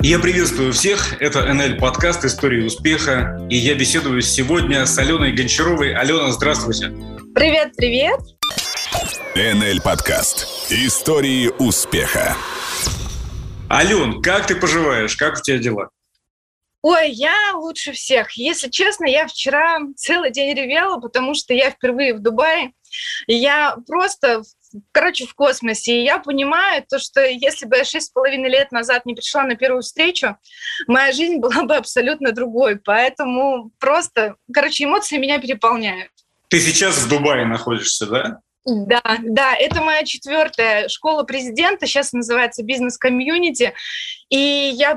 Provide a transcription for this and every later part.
Я приветствую всех. Это НЛ подкаст «История успеха». И я беседую сегодня с Аленой Гончаровой. Алена, здравствуйте. Привет. НЛ подкаст «Истории успеха». Ален, как ты поживаешь? Как у тебя дела? Ой, я лучше всех. Если честно, я вчера целый день ревела, потому что я впервые в Дубае. И я просто, в космосе. И я понимаю, что если бы я 6,5 лет назад не пришла на первую встречу, моя жизнь была бы абсолютно другой. Поэтому эмоции меня переполняют. Ты сейчас в Дубае находишься, да? Да, это моя 4-я школа президента, сейчас называется бизнес-комьюнити. И я,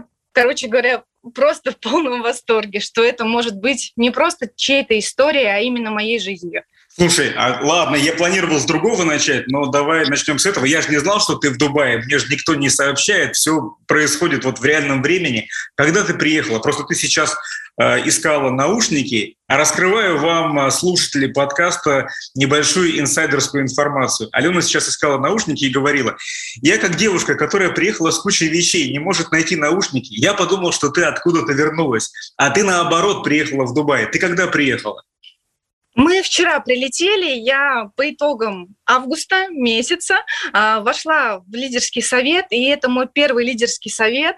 просто в полном восторге, что это может быть не просто чьей-то историей, а именно моей жизнью. Слушай, ладно, я планировал с другого начать, но давай начнем с этого. Я же не знал, что ты в Дубае, мне же никто не сообщает, все происходит в реальном времени. Когда ты приехала? Просто ты сейчас искала наушники, а раскрываю вам, слушатели подкаста, небольшую инсайдерскую информацию. Алена сейчас искала наушники и говорила: я как девушка, которая приехала с кучей вещей, не может найти наушники, я подумал, что ты откуда-то вернулась, а ты наоборот приехала в Дубай. Ты когда приехала? Мы вчера прилетели, я по итогам августа месяца вошла в лидерский совет, и это мой первый лидерский совет.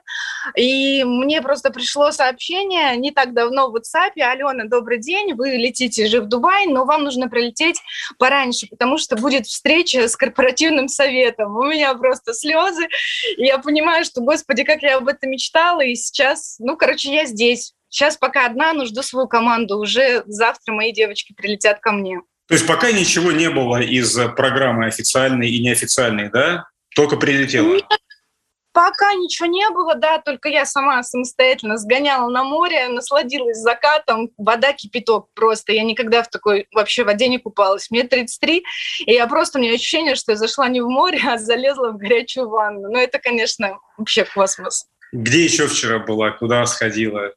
И мне просто пришло сообщение не так давно в WhatsApp: Алена, добрый день, вы летите же в Дубай, но вам нужно прилететь пораньше, потому что будет встреча с корпоративным советом. У меня просто слезы, и я понимаю, что, Господи, как я об этом мечтала, и сейчас, я здесь. Сейчас пока одна, но жду свою команду. Уже завтра мои девочки прилетят ко мне. То есть пока ничего не было из программы официальной и неофициальной, да? Только прилетела? Нет, пока ничего не было, да. Только я сама самостоятельно сгоняла на море, насладилась закатом. Вода кипяток просто. Я никогда в такой вообще воде не купалась. Мне 33, и у меня ощущение, что я зашла не в море, а залезла в горячую ванну. Но это, конечно, вообще космос. Где еще вчера была? Куда сходила?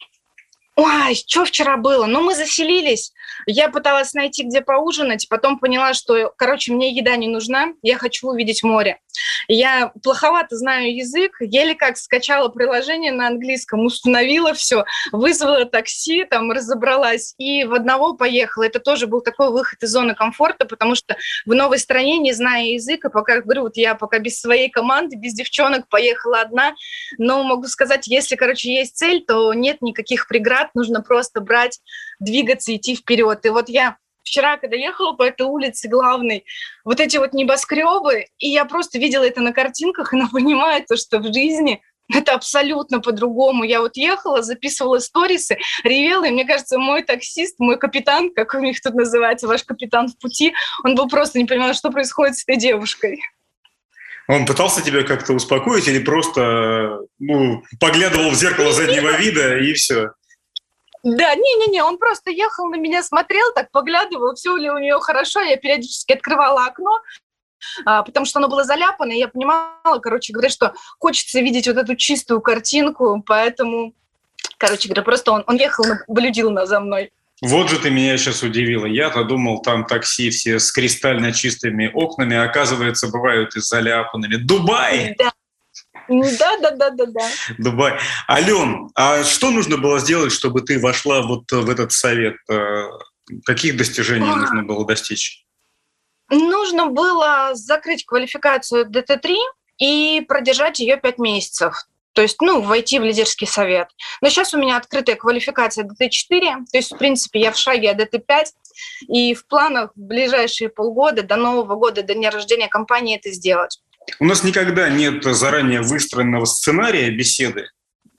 Ой, что вчера было? Мы заселились. Я пыталась найти, где поужинать, потом поняла, что, мне еда не нужна, я хочу увидеть море. Я плоховато знаю язык, еле как скачала приложение на английском, установила все, вызвала такси, разобралась и в одного поехала. Это тоже был такой выход из зоны комфорта, потому что в новой стране, не зная языка, я пока без своей команды, без девчонок поехала одна, но могу сказать, если, есть цель, то нет никаких преград, нужно просто брать, двигаться, идти вперед. И я вчера, когда ехала по этой улице главной, эти небоскребы, и я просто видела это на картинках, и понимаю, что в жизни это абсолютно по-другому. Я ехала, записывала сторисы, ревела, и мне кажется, мой таксист, мой капитан, как у них тут называется, ваш капитан в пути, он был просто не понимал, что происходит с этой девушкой. Он пытался тебя как-то успокоить или просто поглядывал в зеркало заднего вида и все? Да, не, он просто ехал на меня, смотрел, так поглядывал, все ли у нее хорошо. Я периодически открывала окно, потому что оно было заляпано, и я понимала, что хочется видеть эту чистую картинку, поэтому, просто он ехал, наблюдил за мной. Вот же ты меня сейчас удивила. Я-то думал, там такси все с кристально чистыми окнами, а оказывается, бывают и заляпанными. Дубай! Да. Да. Дубай. Ален, а что нужно было сделать, чтобы ты вошла в этот совет? Каких достижений нужно было достичь? Нужно было закрыть квалификацию ДТ-3 и продержать ее 5 месяцев. То есть, войти в лидерский совет. Но сейчас у меня открытая квалификация ДТ-4, то есть, в принципе, я в шаге от ДТ-5, и в планах в ближайшие полгода, до Нового года, до дня рождения компании это сделать. У нас никогда нет заранее выстроенного сценария беседы.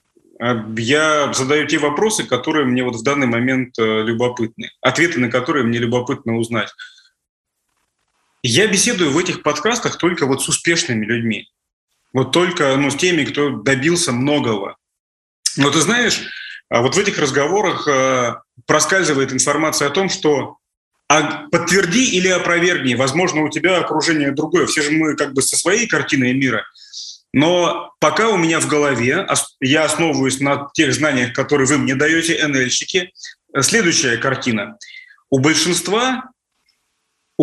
Я задаю те вопросы, которые мне в данный момент любопытны, ответы на которые мне любопытно узнать. Я беседую в этих подкастах только с успешными людьми. Только с теми, кто добился многого. Но ты знаешь, в этих разговорах проскальзывает информация о том, что подтверди или опровергни, возможно, у тебя окружение другое. Все же мы со своей картиной мира. Но пока у меня в голове, я основываюсь на тех знаниях, которые вы мне даете, НЛщики, следующая картина. У большинства,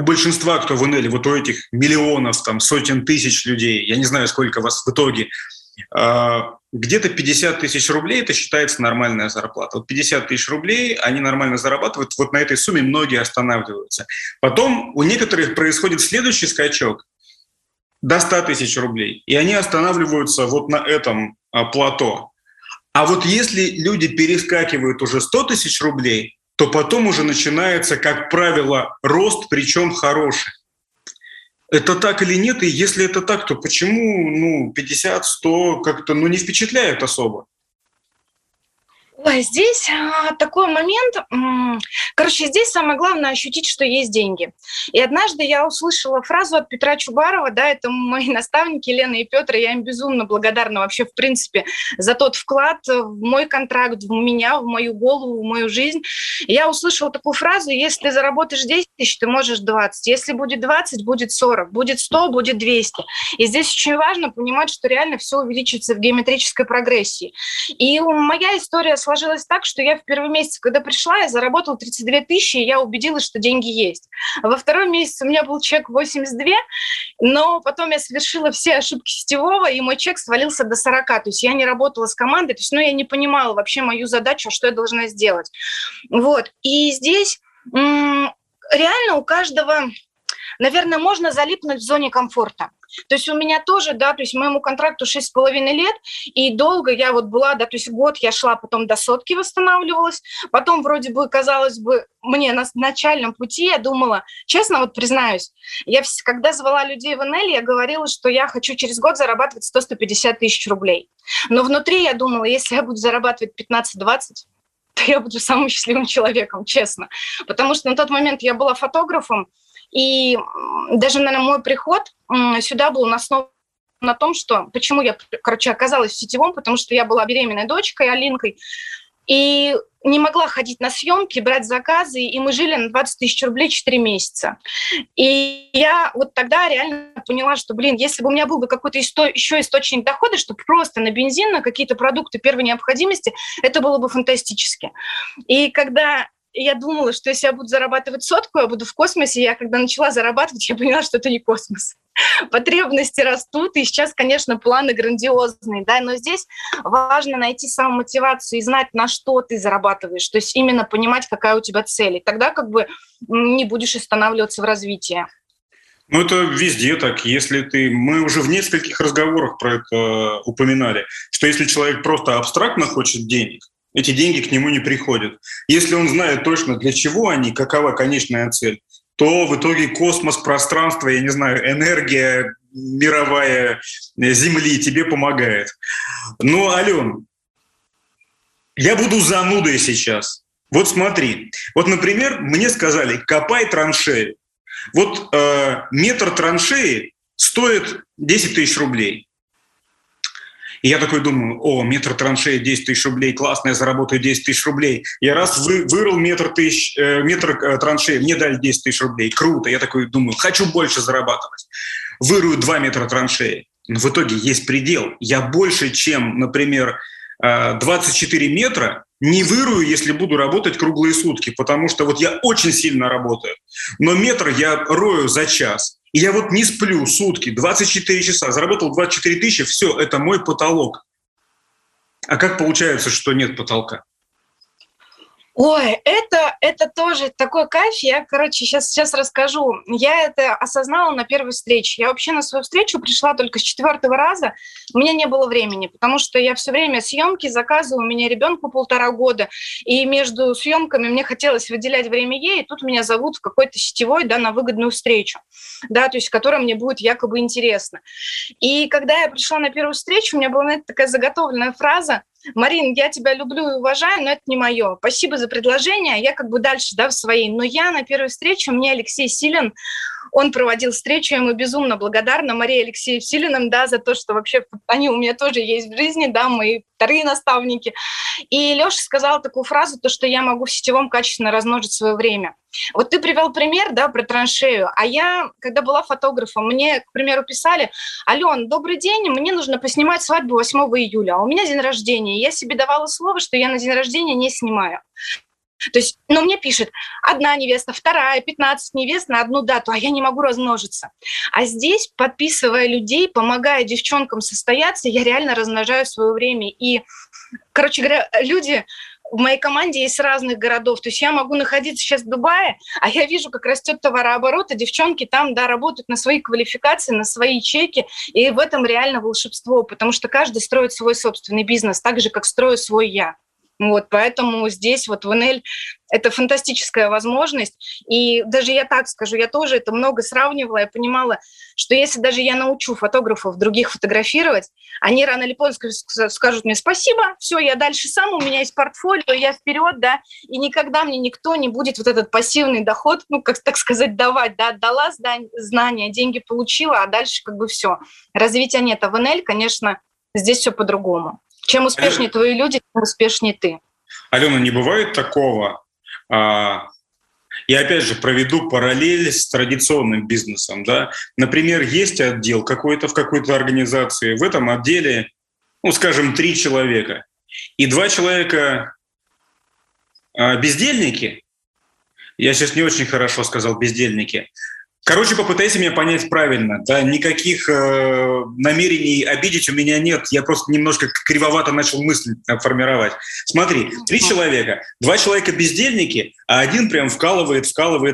кто в НЛ, у этих миллионов, сотен тысяч людей, я не знаю, сколько вас в итоге, где-то 50 тысяч рублей – это считается нормальная зарплата. Вот 50 тысяч рублей они нормально зарабатывают, вот на этой сумме многие останавливаются. Потом у некоторых происходит следующий скачок до 100 тысяч рублей, и они останавливаются вот на этом плато. А вот если люди перескакивают уже 100 тысяч рублей, то потом уже начинается, как правило, рост, причем хороший. Это так или нет? И если это так, то почему 50-100 как-то не впечатляет особо? Ой, здесь такой момент. Короче, здесь самое главное ощутить, что есть деньги. И однажды я услышала фразу от Петра Чубарова, да, это мои наставники Лена и Петр, и я им безумно благодарна вообще, в принципе, за тот вклад в мой контракт, в меня, в мою голову, в мою жизнь. И я услышала такую фразу: если ты заработаешь 10 тысяч, ты можешь 20. Если будет 20, будет 40, будет 100, будет 200. И здесь очень важно понимать, что реально все увеличивается в геометрической прогрессии. И моя история сложилось так, что я в первый месяц, когда пришла, я заработала 32 тысячи, и я убедилась, что деньги есть. Во второй месяц у меня был чек 82, но потом я совершила все ошибки сетевого, и мой чек свалился до 40. То есть я не работала с командой, то есть я не понимала вообще мою задачу, что я должна сделать. Вот. И здесь реально у каждого, наверное, можно залипнуть в зоне комфорта. То есть у меня тоже, да, то есть моему контракту 6,5 лет, и долго я вот была, да, то есть год я шла, потом до 100 восстанавливалась, потом вроде бы, казалось бы, мне на начальном пути я думала, честно, вот признаюсь, когда звала людей в НЛ, я говорила, что я хочу через год зарабатывать 100-150 тысяч рублей. Но внутри я думала, если я буду зарабатывать 15-20, то я буду самым счастливым человеком, честно. Потому что на тот момент я была фотографом, и даже, наверное, мой приход сюда был основан на том, что почему я, оказалась в сетевом, потому что я была беременной дочкой, Алинкой, и не могла ходить на съемки, брать заказы, и мы жили на 20 тысяч рублей 4 месяца. И я вот тогда реально поняла, что, если бы у меня был бы какой-то еще источник дохода, чтобы просто на бензин, на какие-то продукты первой необходимости, это было бы фантастически. И когда я думала, что если я буду зарабатывать 100, я буду в космосе. Я когда начала зарабатывать, я поняла, что это не космос. Потребности растут, и сейчас, конечно, планы грандиозные, да, но здесь важно найти самомотивацию и знать, на что ты зарабатываешь, то есть именно понимать, какая у тебя цель, и тогда не будешь останавливаться в развитии. Это везде так. Мы уже в нескольких разговорах про это упоминали, что если человек просто абстрактно хочет денег, эти деньги к нему не приходят. Если он знает точно, для чего они, какова конечная цель, то в итоге космос, пространство, я не знаю, энергия мировая Земли тебе помогает. Ален, я буду занудой сейчас. Вот смотри. Вот, например, мне сказали, копай траншею. Вот метр траншеи стоит 10 тысяч рублей. И я такой думаю, метр траншеи 10 тысяч рублей, классно, я заработаю 10 тысяч рублей. Я вырыл метр траншеи, мне дали 10 тысяч рублей, круто. Я такой думаю, хочу больше зарабатывать. Вырую 2 метра траншеи. Но в итоге есть предел. Я больше, чем, например, 24 метра не вырую, если буду работать круглые сутки, потому что я очень сильно работаю. Но метр я рою за час. И я не сплю сутки, 24 часа, заработал 24 тысячи, все, это мой потолок. А как получается, что нет потолка? Ой, это тоже такой кайф. Я, сейчас расскажу. Я это осознала на первой встрече. Я вообще на свою встречу пришла только с 4-го раза. У меня не было времени, потому что я все время съемки, заказы, у меня ребенку 1,5 года, и между съемками мне хотелось выделять время ей, и тут меня зовут в какой-то сетевой, да, на выгодную встречу, да, то есть которая мне будет якобы интересна. И когда я пришла на первую встречу, у меня была такая заготовленная фраза: Марин, я тебя люблю и уважаю, но это не мое. Спасибо за предложение. Я дальше, да, в своей. Но я на первой встрече, мне Алексей Силин, он проводил встречу, я ему безумно благодарна, Марии Алексею Силиным, да, за то, что вообще они у меня тоже есть в жизни, да, мои вторые наставники. И Леша сказал такую фразу, то, что я могу в сетевом качественно размножить свое время. Вот ты привел пример, да, про траншею, а я, когда была фотографом, мне, к примеру, писали: Ален, добрый день, мне нужно поснимать свадьбу 8 июля, а у меня день рождения. И я себе давала слово, что я на день рождения не снимаю. То есть, ну, мне пишет одна невеста, вторая, 15 невест на одну дату, а я не могу размножиться. А здесь, подписывая людей, помогая девчонкам состояться, я реально размножаю свое время. И, короче говоря, люди в моей команде есть с разных городов. То есть я могу находиться сейчас в Дубае, а я вижу, как растет товарооборот, и девчонки там, да, работают на свои квалификации, на свои чеки, и в этом реально волшебство, потому что каждый строит свой собственный бизнес, так же, как строю свой я. Вот, поэтому здесь вот в НЛ это фантастическая возможность. И даже я так скажу, я тоже это много сравнивала, я понимала, что если даже я научу фотографов других фотографировать, они рано или поздно скажут мне спасибо, все, я дальше сам, у меня есть портфолио, я вперед, да, и никогда мне никто не будет вот этот пассивный доход, ну, как так сказать, давать, да, отдала знания, деньги получила, а дальше как бы все. Развития нет. А в НЛ, конечно, здесь все по-другому. Чем успешнее твои люди, тем успешнее ты. Алена, не бывает такого? Я опять же проведу параллель с традиционным бизнесом. Да? Например, есть отдел какой-то в какой-то организации. В этом отделе, ну, скажем, 3 человека. И 2 человека бездельники. Я сейчас не очень хорошо сказал бездельники. Короче, попытайся меня понять правильно. Да? Никаких намерений обидеть у меня нет. Я просто немножко кривовато начал мысль формировать. Смотри, 3 человека. 2 человека бездельники, а 1 прям вкалывает.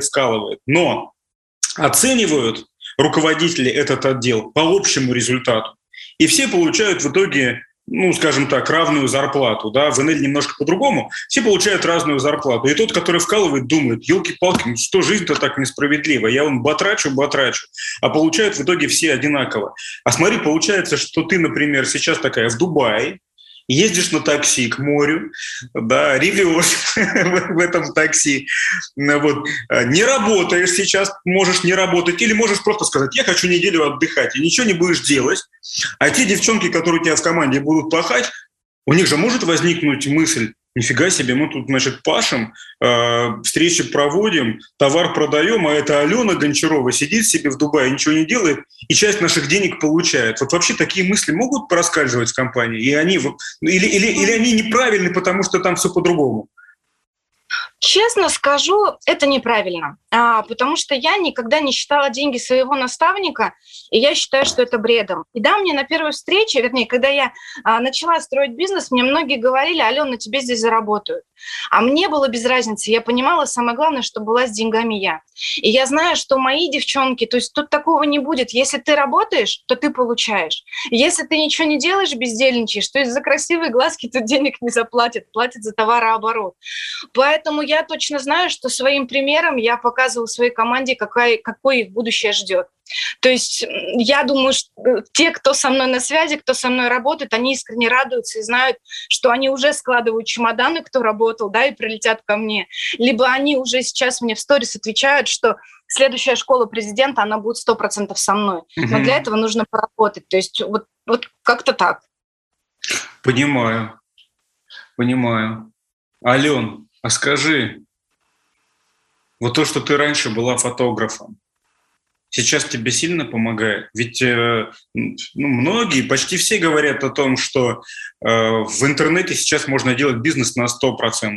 Но оценивают руководители этот отдел по общему результату. И все получают в итоге, ну, скажем так, равную зарплату. Да? В НЛ немножко по-другому. Все получают разную зарплату. И тот, который вкалывает, думает, елки-палки, ну что, жизнь-то так несправедлива. Я вон батрачу. А получают в итоге все одинаково. А смотри, получается, что ты, например, сейчас такая в Дубае, ездишь на такси к морю, да, ревешь в этом такси, вот, не работаешь сейчас, можешь не работать, или можешь просто сказать, я хочу неделю отдыхать, и ничего не будешь делать, а те девчонки, которые у тебя в команде будут пахать, у них же может возникнуть мысль, нифига себе, мы тут, значит, пашем, встречи проводим, товар продаем, а эта Алена Гончарова сидит себе в Дубае, ничего не делает, и часть наших денег получает. Вот вообще такие мысли могут проскальзывать в компании? И они, или они неправильны, потому что там все по-другому? Честно скажу, это неправильно, потому что я никогда не считала деньги своего наставника, и я считаю, что это бредом. И да, мне на первой встрече, вернее, когда я начала строить бизнес, мне многие говорили, Алена, тебе здесь заработают. А мне было без разницы, я понимала, самое главное, что была с деньгами я. И я знаю, что мои девчонки, то есть тут такого не будет. Если ты работаешь, то ты получаешь. Если ты ничего не делаешь, бездельничаешь, то есть за красивые глазки тут денег не заплатят, платят за товарооборот. Поэтому я точно знаю, что своим примером я показываю своей команде, какое их будущее ждет. То есть я думаю, что те, кто со мной на связи, кто со мной работает, они искренне радуются и знают, что они уже складывают чемоданы, кто работал, да, и прилетят ко мне. Либо они уже сейчас мне в сторис отвечают, что следующая школа президента, она будет 100% со мной. Но для этого нужно поработать. То есть вот как-то так. Понимаю. Ален, а скажи, вот то, что ты раньше была фотографом, сейчас тебе сильно помогает? Ведь многие, почти все говорят о том, что в интернете сейчас можно делать бизнес на 100%.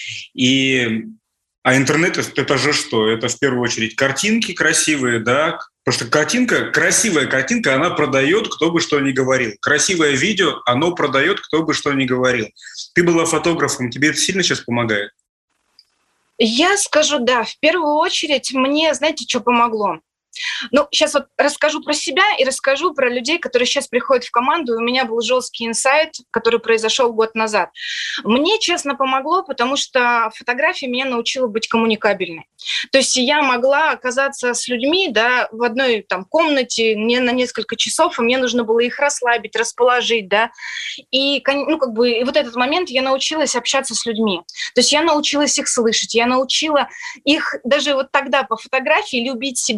А интернет – это же что? Это в первую очередь картинки красивые, да? Потому что красивая картинка, она продает, кто бы что ни говорил. Красивое видео, оно продает, кто бы что ни говорил. Ты была фотографом, тебе это сильно сейчас помогает? Я скажу, да, в первую очередь мне, знаете, что помогло? Ну, сейчас вот расскажу про себя и расскажу про людей, которые сейчас приходят в команду. У меня был жесткий инсайт, который произошел год назад. Мне, честно, помогло, потому что фотография меня научила быть коммуникабельной. То есть я могла оказаться с людьми, да, в одной там комнате мне на несколько часов, и мне нужно было их расслабить, расположить, да. И, ну, как бы, и вот этот момент я научилась общаться с людьми. То есть я научилась их слышать, я научила их даже вот тогда по фотографии любить себя и верить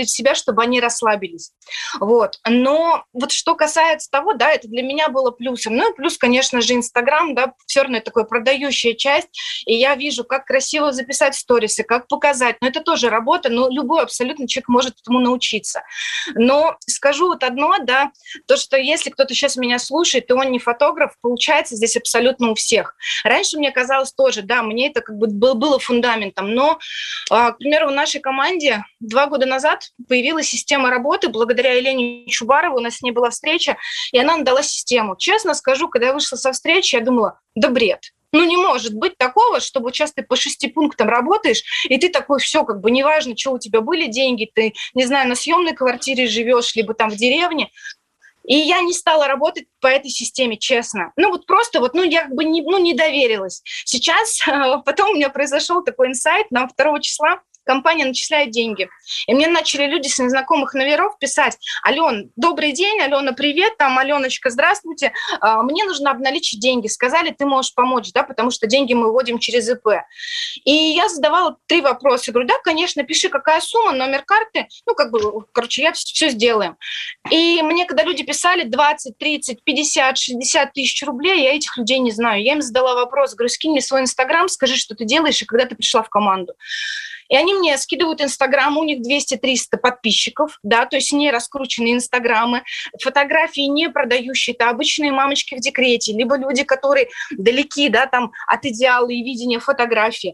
заставить себя, чтобы они расслабились. Вот. Но вот что касается того, да, это для меня было плюсом. Ну и плюс, конечно же, Инстаграм, да, все равно такая продающая часть, и я вижу, как красиво записать сторисы, как показать. Но это тоже работа, но любой абсолютно человек может этому научиться. Но скажу вот одно, да, то, что если кто-то сейчас меня слушает, и он не фотограф, получается здесь абсолютно у всех. Раньше мне казалось тоже, да, мне это как бы было фундаментом, но, к примеру, в нашей команде 2 года назад появилась система работы, благодаря Елене Чубаровой, у нас с ней была встреча, и она нам дала систему. Честно скажу, когда я вышла со встречи, я думала, да бред. Ну, не может быть такого, чтобы сейчас ты по 6 пунктам работаешь, и ты такой, все, как бы неважно, что у тебя были деньги, ты, не знаю, на съемной квартире живешь, либо там в деревне. И я не стала работать по этой системе, честно. Ну, вот просто вот, ну, я как бы не доверилась. Сейчас, потом у меня произошел такой инсайт, нам 2 числа компания начисляет деньги. И мне начали люди с незнакомых номеров писать: Ален, добрый день, Алена, привет, там, Аленочка, здравствуйте, мне нужно обналичить деньги. Сказали, ты можешь помочь, да, потому что деньги мы вводим через ИП. И я задавала 3 вопроса. Говорю, да, конечно, пиши, какая сумма, номер карты, ну, как бы, короче, я все сделаем. И мне, когда люди писали 20, 30, 50, 60 тысяч рублей, я этих людей не знаю. Я им задала вопрос, говорю, скинь мне свой Инстаграм, скажи, что ты делаешь и когда ты пришла в команду. И они мне скидывают Инстаграм, у них 200-300 подписчиков, да, то есть не раскрученные Инстаграмы, фотографии не продающие, это обычные мамочки в декрете, либо люди, которые далеки, да, там, от идеала и видения фотографии.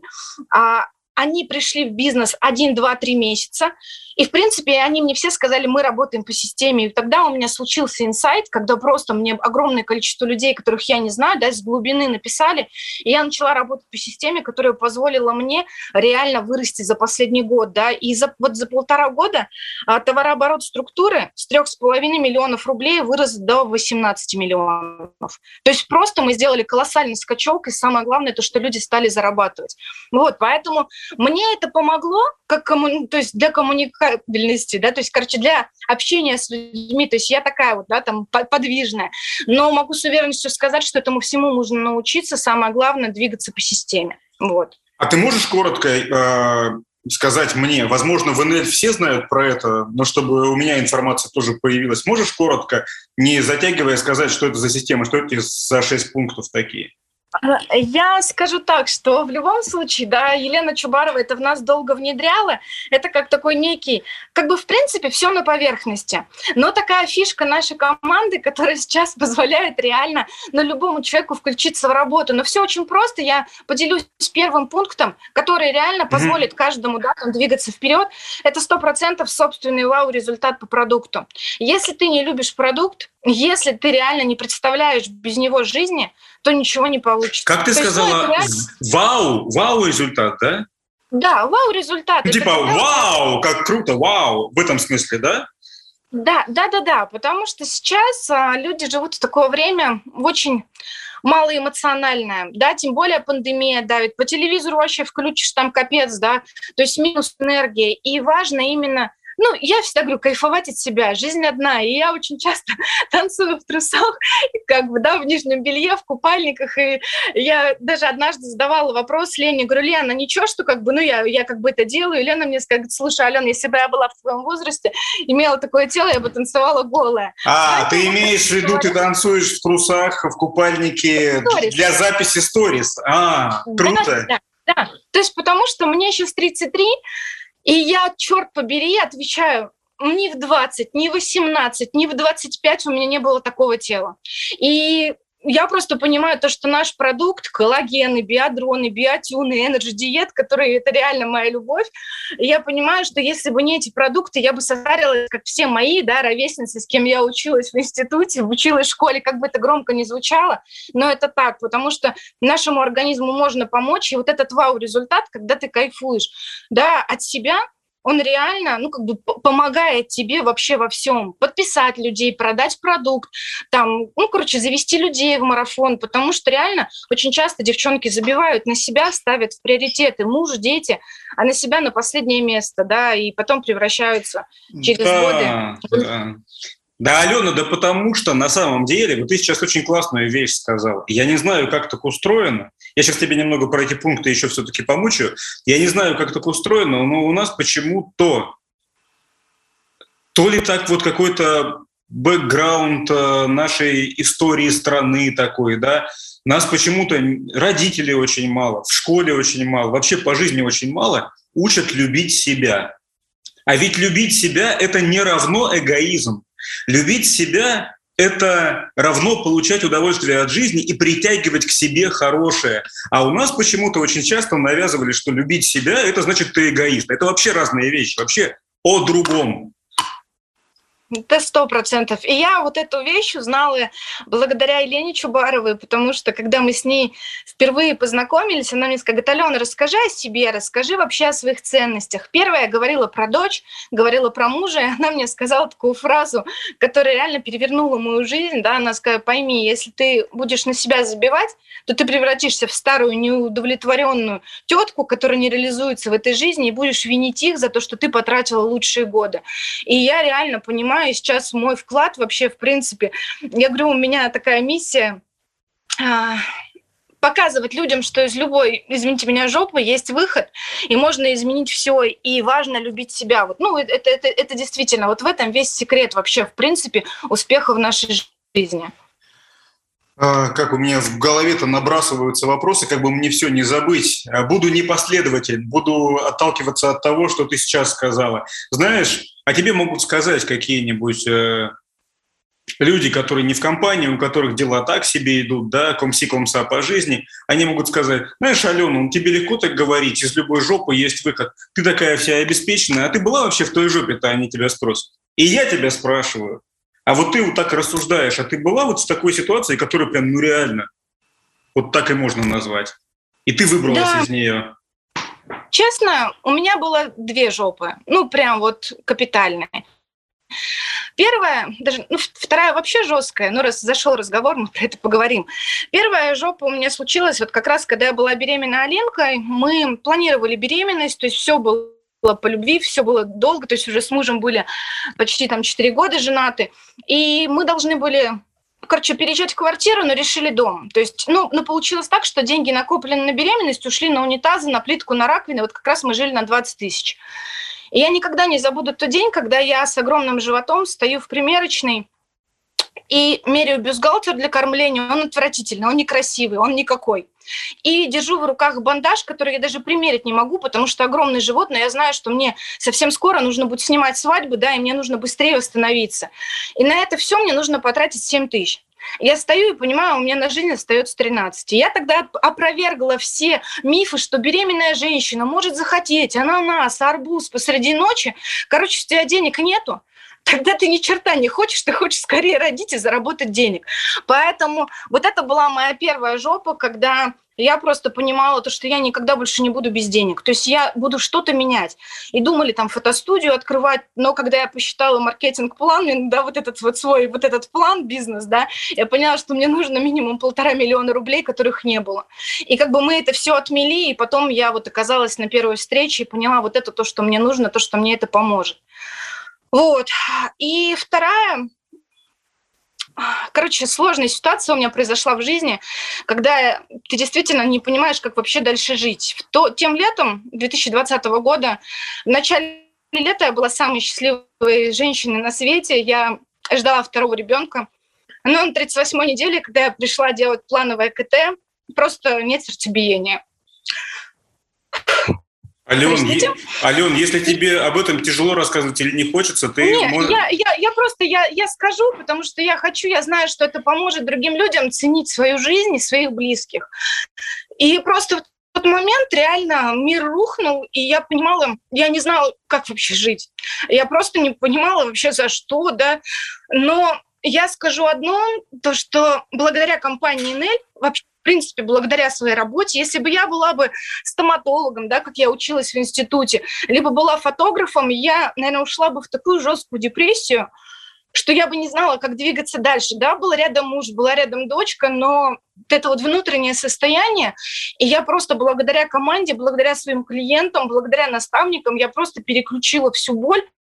Они пришли в бизнес 1, 2, 3 месяца, и, в принципе, они мне все сказали, мы работаем по системе. И тогда у меня случился инсайт, когда просто мне огромное количество людей, которых я не знаю, да, с глубины написали, и я начала работать по системе, которая позволила мне реально вырасти за последний год, да, и за 1,5 года товарооборот структуры с 3,5 миллионов рублей вырос до 18 миллионов. То есть просто мы сделали колоссальный скачок, и самое главное, то, что люди стали зарабатывать. Вот, поэтому мне это помогло как то есть для коммуникабельности, да, то есть, короче, для общения с людьми, то есть я такая вот, да, там, подвижная, но могу с уверенностью сказать, что этому всему нужно научиться, самое главное — двигаться по системе, вот. А ты можешь коротко сказать мне, возможно, в НЛ все знают про это, но чтобы у меня информация тоже появилась, можешь коротко, не затягивая, сказать, что это за система, что это за 6 пунктов такие? Я скажу так, что в любом случае, да, Елена Чубарова это в нас долго внедряла, это как такой некий, как бы в принципе все на поверхности, но такая фишка нашей команды, которая сейчас позволяет реально, ну, любому человеку включиться в работу. Но все очень просто, я поделюсь первым пунктом, который реально позволит каждому, да, там, двигаться вперед. Это 100% собственный вау-результат по продукту. Если ты не любишь продукт, если ты реально не представляешь без него жизни, то ничего не получится. Как ты сказала, вау-результат, да? Да, вау-результат. Ну, типа вау, как круто, вау, в этом смысле, да? Да, потому что сейчас люди живут в такое время очень малоэмоциональное, да, тем более пандемия давит. По телевизору вообще включишь, там капец, да, то есть минус энергии. И важно именно... Ну, я всегда говорю, кайфовать от себя. Жизнь одна. И я очень часто танцую в трусах, как бы, да, в нижнем белье, в купальниках. И я даже однажды задавала вопрос Лене, говорю, Лена, ничего, что как бы, ну, я как бы это делаю. И Лена мне сказала, слушай, Алена, если бы я была в твоем возрасте, имела такое тело, я бы танцевала голая. Ты имеешь в виду, ты танцуешь в трусах, в купальнике для записи сторис? Круто. Да. То есть потому что мне сейчас 33, и я, черт побери, отвечаю, ни в 20, ни в 18, ни в 25 у меня не было такого тела. И я просто понимаю то, что наш продукт, коллагены, биодроны, биотюны, энерджи-диет, которые это реально моя любовь, и я понимаю, что если бы не эти продукты, я бы состарилась, как все мои, да, ровесницы, с кем я училась в институте, училась в школе, как бы это громко не звучало, но это так, потому что нашему организму можно помочь, и вот этот вау-результат, когда ты кайфуешь, да, от себя, он реально, ну, как бы помогает тебе вообще во всем. Подписать людей, продать продукт, там, ну, короче, завести людей в марафон, потому что реально очень часто девчонки забивают на себя, ставят в приоритеты муж, дети, а на себя на последнее место, да, и потом превращаются через годы. Да, Алена, да потому что на самом деле, вот ты сейчас очень классную вещь сказала. Я не знаю, как так устроено. Я сейчас тебе немного про эти пункты еще все-таки помучаю. Я не знаю, как так устроено, но у нас почему-то То ли так вот какой-то бэкграунд нашей истории страны такой, да, нас почему-то родители очень мало, в школе очень мало, вообще по жизни очень мало учат любить себя. А ведь любить себя – это не равно эгоизм. Любить себя – это равно получать удовольствие от жизни и притягивать к себе хорошее. А у нас почему-то очень часто навязывали, что любить себя – это значит ты эгоист. Это вообще разные вещи, вообще о другом. Это 100%. И я вот эту вещь узнала благодаря Елене Чубаровой, потому что когда мы с ней впервые познакомились, она мне сказала: Алена, расскажи о себе, расскажи вообще о своих ценностях. Первое, я говорила про дочь, говорила про мужа, и она мне сказала такую фразу, которая реально перевернула мою жизнь. Да? Она сказала: пойми, если ты будешь на себя забивать, то ты превратишься в старую неудовлетворенную тетку, которая не реализуется в этой жизни, и будешь винить их за то, что ты потратила лучшие годы. И я реально понимаю, и сейчас мой вклад вообще, в принципе, я говорю, у меня такая миссия показывать людям, что из любой, извините меня, жопы есть выход, и можно изменить все, и важно любить себя. Вот, ну, это действительно, вот в этом весь секрет вообще, в принципе, успеха в нашей жизни. Как у меня в голове-то набрасываются вопросы, как бы мне все не забыть. Буду непоследователен, буду отталкиваться от того, что ты сейчас сказала. Знаешь, а тебе могут сказать какие-нибудь люди, которые не в компании, у которых дела так себе идут, да, комси-комса по жизни, они могут сказать: знаешь, Алена, тебе легко так говорить, из любой жопы есть выход. Ты такая вся обеспеченная, а ты была вообще в той жопе-то, они тебя спросят. И я тебя спрашиваю: а вот ты вот так рассуждаешь, а ты была вот в такой ситуации, которая прям, ну реально, вот так и можно назвать, и ты выбралась из нее? Честно, у меня было 2 жопы, ну прям вот капитальные. Первая, даже, вторая вообще жесткая, но раз зашел разговор, мы про это поговорим. Первая жопа у меня случилась вот как раз, когда я была беременна Аленкой. Мы планировали беременность, то есть все было по любви, все было долго, то есть уже с мужем были почти 4 года женаты, и мы должны были, переезжать в квартиру, но решили дом. То есть, получилось так, что деньги, накопленные на беременность, ушли на унитазы, на плитку, на раковину, вот как раз мы жили на 20 тысяч. И я никогда не забуду тот день, когда я с огромным животом стою в примерочной и меряю бюстгальтер для кормления. Он отвратительный, он некрасивый, он никакой. И держу в руках бандаж, который я даже примерить не могу, потому что огромный живот, но я знаю, что мне совсем скоро нужно будет снимать свадьбу, да, и мне нужно быстрее восстановиться. И на это все мне нужно потратить 7 тысяч. Я стою и понимаю, у меня на жизнь остается 13. Я тогда опровергла все мифы, что беременная женщина может захотеть ананас, арбуз посреди ночи. Короче, у тебя денег нету, тогда ты ни черта не хочешь, ты хочешь скорее родить и заработать денег. Поэтому вот это была моя первая жопа, когда я просто понимала то, что я никогда больше не буду без денег. То есть я буду что-то менять. И думали там фотостудию открывать, но когда я посчитала маркетинг-план, да, вот этот вот свой, вот этот план бизнес, да, я поняла, что мне нужно минимум 1,5 миллиона рублей, которых не было. И как бы мы это все отмели, и потом я вот оказалась на первой встрече и поняла, вот это то, что мне нужно, то, что мне это поможет. Вот. И вторая... сложная ситуация у меня произошла в жизни, когда ты действительно не понимаешь, как вообще дальше жить. Тем летом 2020 года, в начале лета я была самой счастливой женщиной на свете. Я ждала 2-го ребенка. Но на 38-й неделе, когда я пришла делать плановое КТ, просто нет сердцебиения. Ален, если тебе об этом тяжело рассказывать или не хочется, ты... Нет, я скажу, потому что я знаю, что это поможет другим людям ценить свою жизнь и своих близких. И просто в тот момент реально мир рухнул, и я понимала, я не знала, как вообще жить. Я просто не понимала вообще за что, да. Но я скажу одно, то что благодаря компании Нель, вообще, в принципе, благодаря своей работе, если бы я была бы стоматологом, да, как я училась в институте, либо была фотографом, я, наверное, ушла бы в такую жесткую депрессию, что я бы не знала, как двигаться дальше. Да, был рядом муж, была рядом дочка, но это вот внутреннее состояние, и я просто благодаря команде, благодаря своим клиентам, благодаря наставникам, я просто переключила всю боль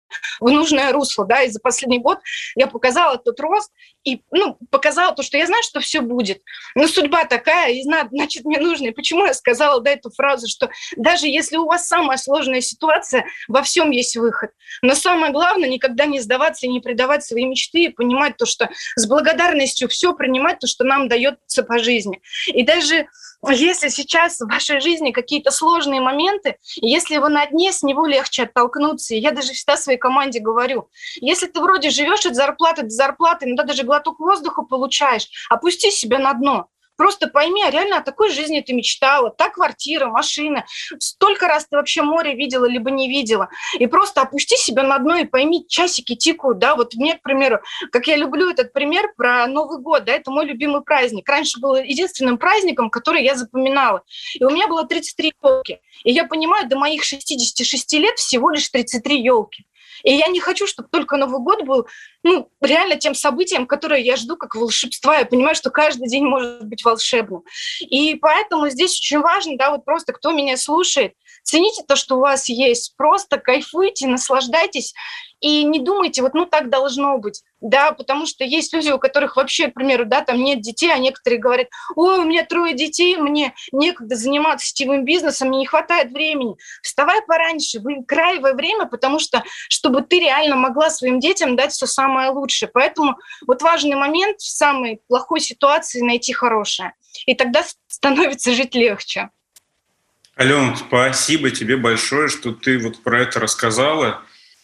в нужное русло, да, и за последний год я показала тот рост и, показала то, что я знаю, что все будет. Но судьба такая, и значит, мне нужно. И почему я сказала, да, эту фразу, что даже если у вас самая сложная ситуация, во всем есть выход. Но самое главное, никогда не сдаваться и не предавать свои мечты, и понимать то, что с благодарностью все принимать, то, что нам дается по жизни. И даже если сейчас в вашей жизни какие-то сложные моменты, если вы на дне, с него легче оттолкнуться. И я даже всегда своей команде говорю, если ты вроде живешь от зарплаты до зарплаты, иногда даже глоток воздуха получаешь, опусти себя на дно. Просто пойми, а реально о такой жизни ты мечтала. Та квартира, машина. Столько раз ты вообще море видела, либо не видела. И просто опусти себя на дно и пойми, часики тикают. Да? Вот мне, к примеру, как я люблю этот пример про Новый год, да, это мой любимый праздник. Раньше был единственным праздником, который я запоминала. И у меня было 33 елки. И я понимаю, до моих 66 лет всего лишь 33 елки. И я не хочу, чтобы только Новый год был реально тем событием, которое я жду как волшебства. Я понимаю, что каждый день может быть волшебным. И поэтому здесь очень важно, да, вот просто кто меня слушает, цените то, что у вас есть, просто кайфуйте, наслаждайтесь и не думайте, так должно быть, да, потому что есть люди, у которых вообще, к примеру, да, там нет детей, а некоторые говорят, ой, у меня 3 детей, мне некогда заниматься сетевым бизнесом, мне не хватает времени. Вставай пораньше, выигрывай время, потому что, чтобы ты реально могла своим детям дать все самое лучшее. Поэтому важный момент в самой плохой ситуации найти хорошее. И тогда становится жить легче. Алена, спасибо тебе большое, что ты про это рассказала.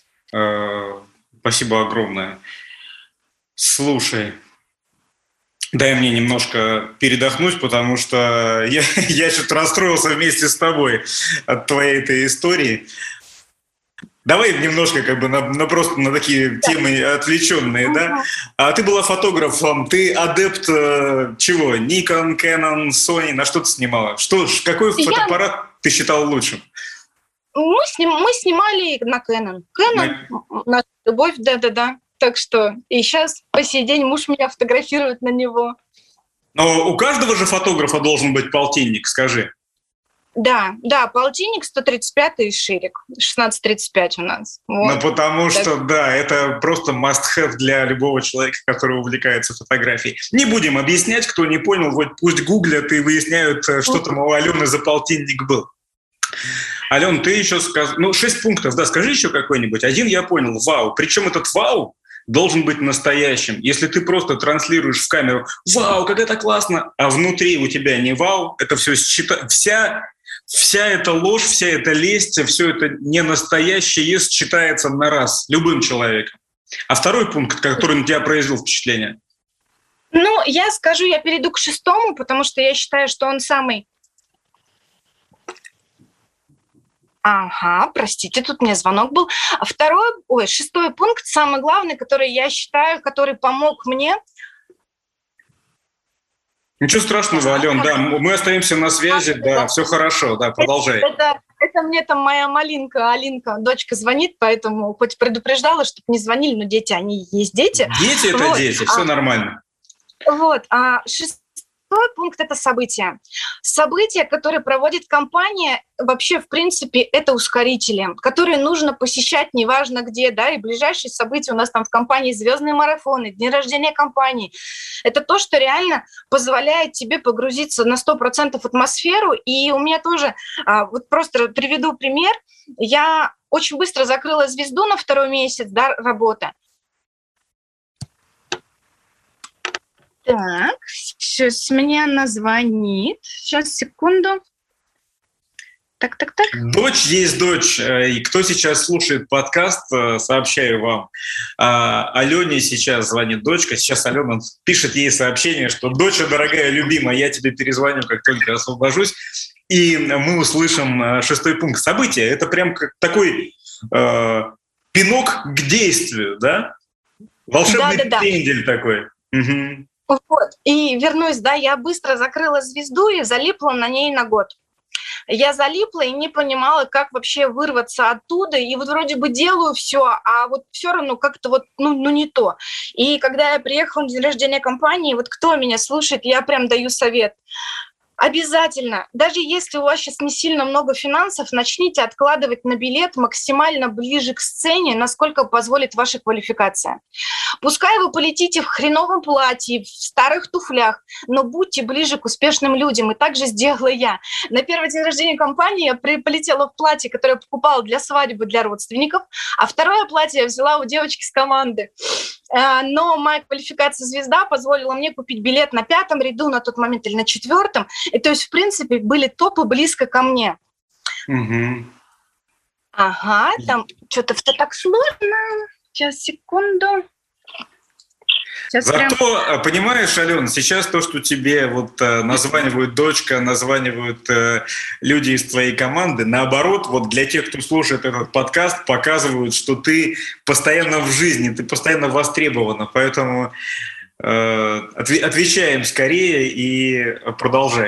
Спасибо огромное. Слушай, дай мне немножко передохнуть, потому что я что-то расстроился вместе с тобой от твоей этой истории. Давай немножко просто на такие темы отвлеченные, да? А ты была фотографом, ты адепт чего? Nikon, Canon, Sony, на что ты снимала? Какой фотоаппарат ты считал лучшим? Мы снимали на Canon. Наша любовь, да. Так что и сейчас по сей день муж меня фотографирует на него. Но у каждого же фотографа должен быть полтинник, скажи. Да, полтинник, 135-й ширик, 16-35 у нас. Вот. Потому что, да, это просто must-have для любого человека, который увлекается фотографией. Не будем объяснять, кто не понял, пусть гуглят и выясняют, что там у Алены за полтинник был. Ален, ты еще сказал... 6 пунктов, да, скажи еще какой-нибудь. Один я понял, вау. Причем этот вау должен быть настоящим. Если ты просто транслируешь в камеру «Вау, как это классно!», а внутри у тебя не вау, это все вся эта ложь, вся эта лесть, все это не настоящее считается на раз любым человеком. А второй пункт, который на тебя произвел впечатление? Я перейду к 6-му, потому что я считаю, что он самый... Ага, простите, тут у меня звонок был. 6-й пункт, самый главный, который я считаю, который помог мне. Ничего страшного, Ален, да, мы остаемся на связи, да, все хорошо, да, продолжай. Это мне там моя Алинка, дочка звонит, поэтому хоть предупреждала, чтобы не звонили, но дети, они есть дети. Дети – это дети, все нормально. Шестой пункт – это события. События, которые проводит компания, вообще, в принципе, это ускорители, которые нужно посещать неважно где, да, и ближайшие события у нас там в компании звездные марафоны, дни рождения компании. Это то, что реально позволяет тебе погрузиться на 100% в атмосферу. И у меня тоже, просто приведу пример, я очень быстро закрыла звезду на 2-й месяц, да, работы. Так, сейчас мне она звонит. Сейчас, секунду. Так. Дочь есть дочь. И кто сейчас слушает подкаст, сообщаю вам. Алене сейчас звонит дочка. Сейчас Алена пишет ей сообщение, что «Доча, дорогая, любимая, я тебе перезвоню, как только освобожусь». И мы услышим 6-й пункт. События – это прям как такой пинок к действию, да? Волшебный пендель такой. Угу. И вернусь, да, я быстро закрыла звезду и залипла на ней на год. Я залипла и не понимала, как вообще вырваться оттуда. И вроде бы делаю все, а все равно как-то не то. И когда я приехала на день рождения компании, кто меня слушает, я прям даю совет. Обязательно. Даже если у вас сейчас не сильно много финансов, начните откладывать на билет максимально ближе к сцене, насколько позволит ваша квалификация. Пускай вы полетите в хреновом платье, в старых туфлях, но будьте ближе к успешным людям. И так же сделала я. На первый день рождения компании я полетела в платье, которое я покупала для свадьбы, для родственников, а второе платье я взяла у девочки с команды. Но моя квалификация звезда позволила мне купить билет на 5-м ряду на тот момент или на 4-м. И то есть, в принципе, были топы близко ко мне. Угу. Ага, там что-то все так сложно. Сейчас, секунду. Сейчас Зато, прям... понимаешь, Алена, сейчас то, что тебе вот названивают дочка, названивают люди из твоей команды, наоборот, вот для тех, кто слушает этот подкаст, показывают, что ты постоянно в жизни, ты постоянно востребована. Поэтому отвечаем скорее и продолжай.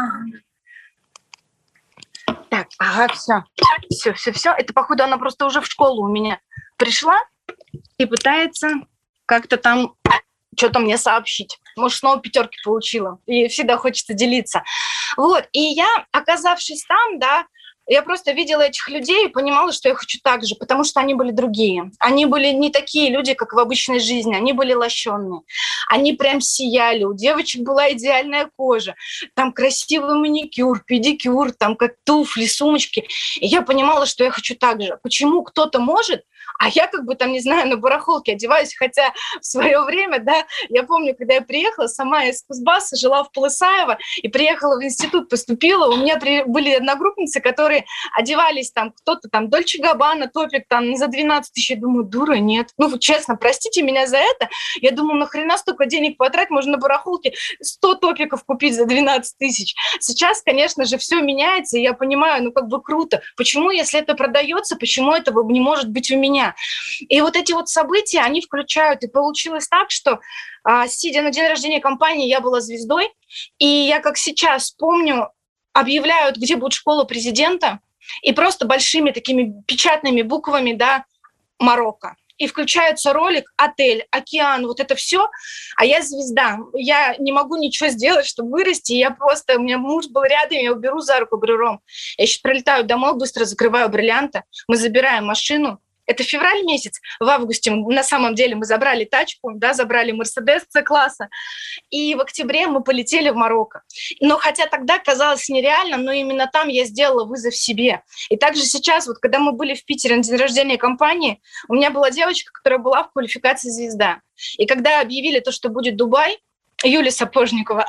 Так, ага, все. Это, походу, она просто уже в школу у меня пришла и пытается как-то там что-то мне сообщить. Может, снова 5 получила. И всегда хочется делиться. Вот. И я, оказавшись там, да, я просто видела этих людей и понимала, что я хочу так же, потому что они были другие. Они были не такие люди, как в обычной жизни. Они были лощеные. Они прям сияли. У девочек была идеальная кожа. Там красивый маникюр, педикюр, там как туфли, сумочки. И я понимала, что я хочу так же. Почему кто-то может, а я как бы там, не знаю, на барахолке одеваюсь, хотя в свое время, да, я помню, когда я приехала сама из Кузбасса, жила в Полысаево и приехала в институт, поступила, у меня были одногруппницы, которые одевались там, кто-то там Дольче Габбана, топик там за 12 тысяч, я думаю, дура, нет. Ну, честно, простите меня за это, я думаю, нахрена столько денег потратить, можно на барахолке 100 топиков купить за 12 тысяч. Сейчас, конечно же, все меняется, и я понимаю, ну, как бы круто. Почему, если это продается, почему этого не может быть у меня? И вот эти вот события, они включают. И получилось так, что, сидя на день рождения компании, я была звездой. И я, как сейчас помню, объявляют, где будет школа президента, и просто большими такими печатными буквами, да, Марокко. И включается ролик, отель, океан, вот это все, а я звезда. Я не могу ничего сделать, чтобы вырасти. Я просто, у меня муж был рядом, я его беру за руку, говорю, Ром, я сейчас прилетаю домой, быстро закрываю бриллианты, мы забираем машину. Это февраль месяц, в августе на самом деле мы забрали тачку, да, забрали Мерседес С-класса, и в октябре мы полетели в Марокко. Но хотя тогда казалось нереально, но именно там я сделала вызов себе. И также сейчас, вот когда мы были в Питере на день рождения компании, у меня была девочка, которая была в квалификации звезда. И когда объявили то, что будет Дубай, Юлия Сапожникова,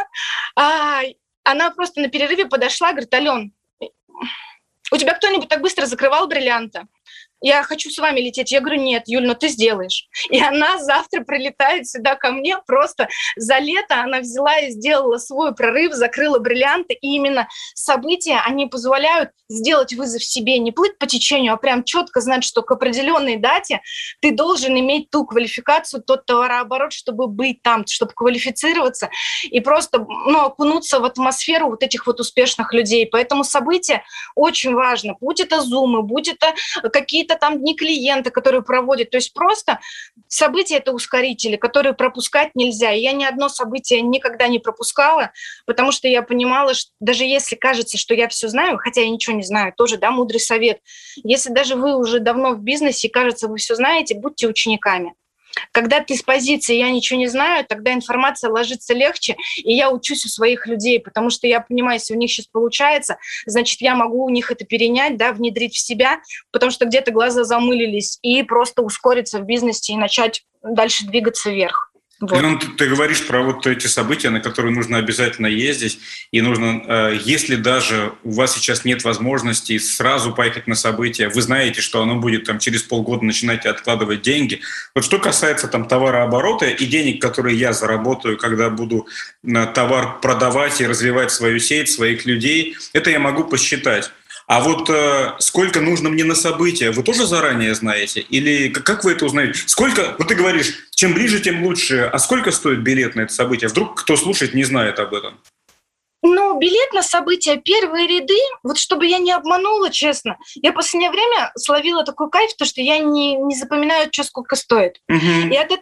она просто на перерыве подошла, говорит, Ален, у тебя кто-нибудь так быстро закрывал бриллианты? Я хочу с вами лететь. Я говорю, нет, Юль, но ты сделаешь. И она завтра прилетает сюда ко мне. Просто за лето она взяла и сделала свой прорыв, закрыла бриллианты. И именно события, они позволяют сделать вызов себе, не плыть по течению, а прям четко знать, что к определенной дате ты должен иметь ту квалификацию, тот товарооборот, чтобы быть там, чтобы квалифицироваться и просто окунуться в атмосферу вот этих вот успешных людей. Поэтому события очень важно. Будь это зумы, будь это какие-то там дни клиента, которые проводят. То есть просто события — это ускорители, которые пропускать нельзя. И я ни одно событие никогда не пропускала, потому что я понимала, что даже если кажется, что я все знаю, хотя я ничего не знаю, тоже, да, мудрый совет. Если даже вы уже давно в бизнесе, кажется, вы все знаете, будьте учениками. Когда ты с позиции «я ничего не знаю», тогда информация ложится легче, и я учусь у своих людей, потому что я понимаю, если у них сейчас получается, значит, я могу у них это перенять, да, внедрить в себя, потому что где-то глаза замылились, и просто ускориться в бизнесе и начать дальше двигаться вверх. Вот. Ну, ты говоришь про вот эти события, на которые нужно обязательно ездить, и нужно, если даже у вас сейчас нет возможности сразу поехать на событие, вы знаете, что оно будет там через полгода, начинаете откладывать деньги. Вот что касается там товарооборота и денег, которые я заработаю, когда буду товар продавать и развивать свою сеть, своих людей, это я могу посчитать. А вот сколько нужно мне на события, вы тоже заранее знаете? Или как вы это узнаете? Сколько, вот ты говоришь, чем ближе, тем лучше. А сколько стоит билет на это событие? Вдруг кто слушает, не знает об этом? Ну, билет на события, первые ряды, вот чтобы я не обманула, честно, я в последнее время словила такой кайф, то, что я не запоминаю, что сколько стоит. Угу. И от этого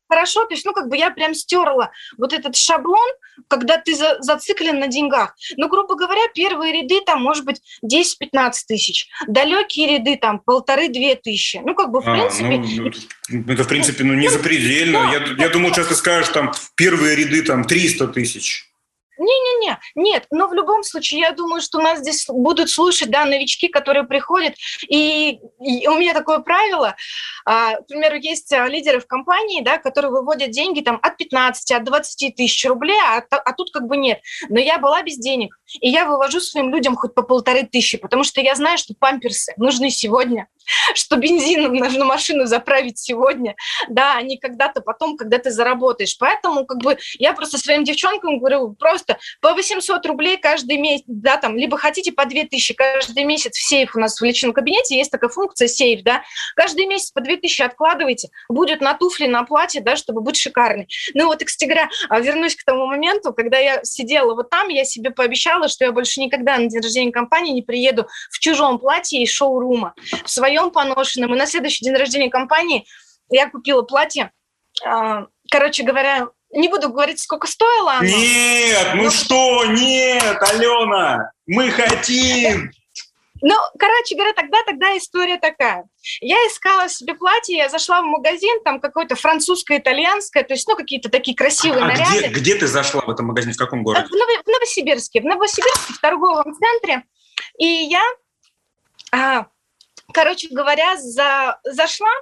хорошо, то есть, ну, как бы я прям стерла вот этот шаблон, когда ты зациклен на деньгах. Ну, грубо говоря, первые ряды там, может быть, 10-15 тысяч, далекие ряды там 1500-2000. Ну, как бы, в принципе... Это, в принципе, не запредельно. Я думал, сейчас ты скажешь, там, первые ряды там 300 тысяч. Нет, но в любом случае, я думаю, что нас здесь будут слушать, да, новички, которые приходят, и у меня такое правило, к примеру, есть лидеры в компании, да, которые выводят деньги там от 15, от 20 тысяч рублей, а тут как бы нет, но я была без денег, и я вывожу своим людям хоть по 1500, потому что я знаю, что памперсы нужны сегодня, что бензином нужно машину заправить сегодня, да, а не когда-то потом, когда ты заработаешь. Поэтому как бы я просто своим девчонкам говорю, просто по 800 рублей каждый месяц, да, там, либо хотите по 2000 каждый месяц в сейф у нас в личном кабинете, есть такая функция сейф, да, каждый месяц по 2000 откладывайте, будет на туфли, на платье, да, чтобы быть шикарной. Ну вот, кстати говоря, вернусь к тому моменту, когда я сидела вот там, я себе пообещала, что я больше никогда на день рождения компании не приеду в чужом платье из шоурума, в своем поношенном. И на следующий день рождения компании я купила платье. Короче говоря, не буду говорить, сколько стоило оно. Нет, нет, Алена, мы хотим. Ну, короче говоря, тогда история такая. Я искала себе платье, я зашла в магазин, там какое-то французское, итальянское, то есть, ну, какие-то такие красивые наряды. Где ты зашла в этом магазине, в каком городе? В Новосибирске, в торговом центре. И я... Короче говоря, зашла,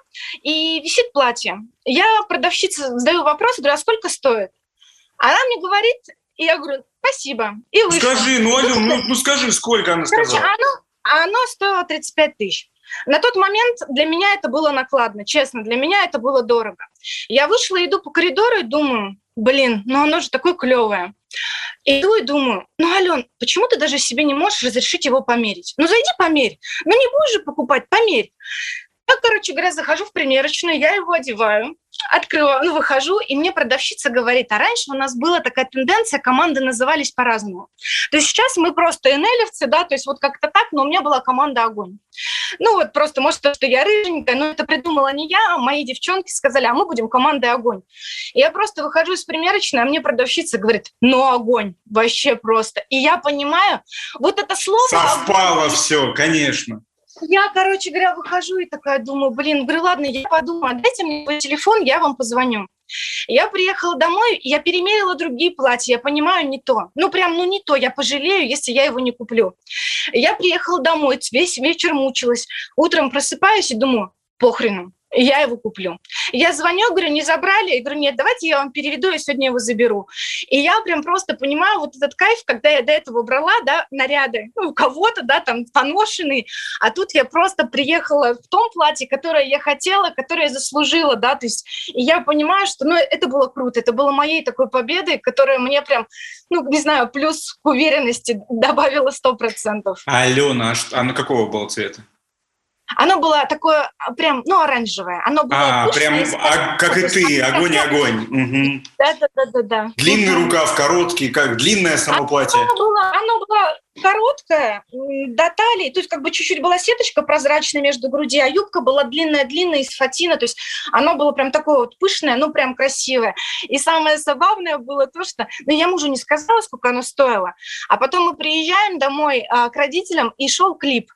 и висит платье. Я продавщице задаю вопрос, говорю, а сколько стоит? Она мне говорит, и я говорю, спасибо. И вышла. Скажи, Ален, скажи, сколько она сказала. Короче, оно стоило 35 тысяч. На тот момент для меня это было накладно, честно, для меня это было дорого. Я вышла, иду по коридору и думаю, оно же такое клевое. Иду и думаю, Ален, почему ты даже себе не можешь разрешить его померить? Зайди померь. Не будешь же покупать, померь. Я, короче говоря, захожу в примерочную, я его одеваю, открываю, выхожу, и мне продавщица говорит, а раньше у нас была такая тенденция, команды назывались по-разному. То есть сейчас мы просто НЛевцы, да, то есть вот как-то так, но у меня была команда «Огонь». Просто, может, то, что я рыженькая, но это придумала не я, а мои девчонки сказали, а мы будем командой «Огонь». И я просто выхожу из примерочной, а мне продавщица говорит, огонь, вообще просто. И я понимаю, вот это слово... Совпало все, конечно. Я, короче говоря, выхожу и такая думаю, говорю, ладно, я подумаю, дайте мне свой телефон, я вам позвоню. Я приехала домой, я перемерила другие платья, я понимаю, не то. Не то, я пожалею, если я его не куплю. Я приехала домой, весь вечер мучилась. Утром просыпаюсь и думаю, похрену, я его куплю. Я звоню, говорю, не забрали? Я говорю, нет, давайте я вам переведу, я сегодня его заберу. И я прям просто понимаю вот этот кайф, когда я до этого брала, да, наряды, у кого-то, да, там, поношенные, а тут я просто приехала в том платье, которое я хотела, которое я заслужила, да, то есть, и я понимаю, что, это было круто, это было моей такой победой, которая мне прям, не знаю, плюс к уверенности добавила 100%. Алена, оно какого было цвета? Оно было такое прям, оранжевое. Оно было пышное, как и ты, огонь. Угу. Да. Длинный рукав, короткий, как длинное само платье? Оно было короткое, до талии, то есть как бы чуть-чуть была сеточка прозрачная между груди, а юбка была длинная из фатина, то есть оно было прям такое вот пышное, прям красивое. И самое забавное было то, что, я мужу не сказала, сколько оно стоило, а потом мы приезжаем домой к родителям, и шел клип.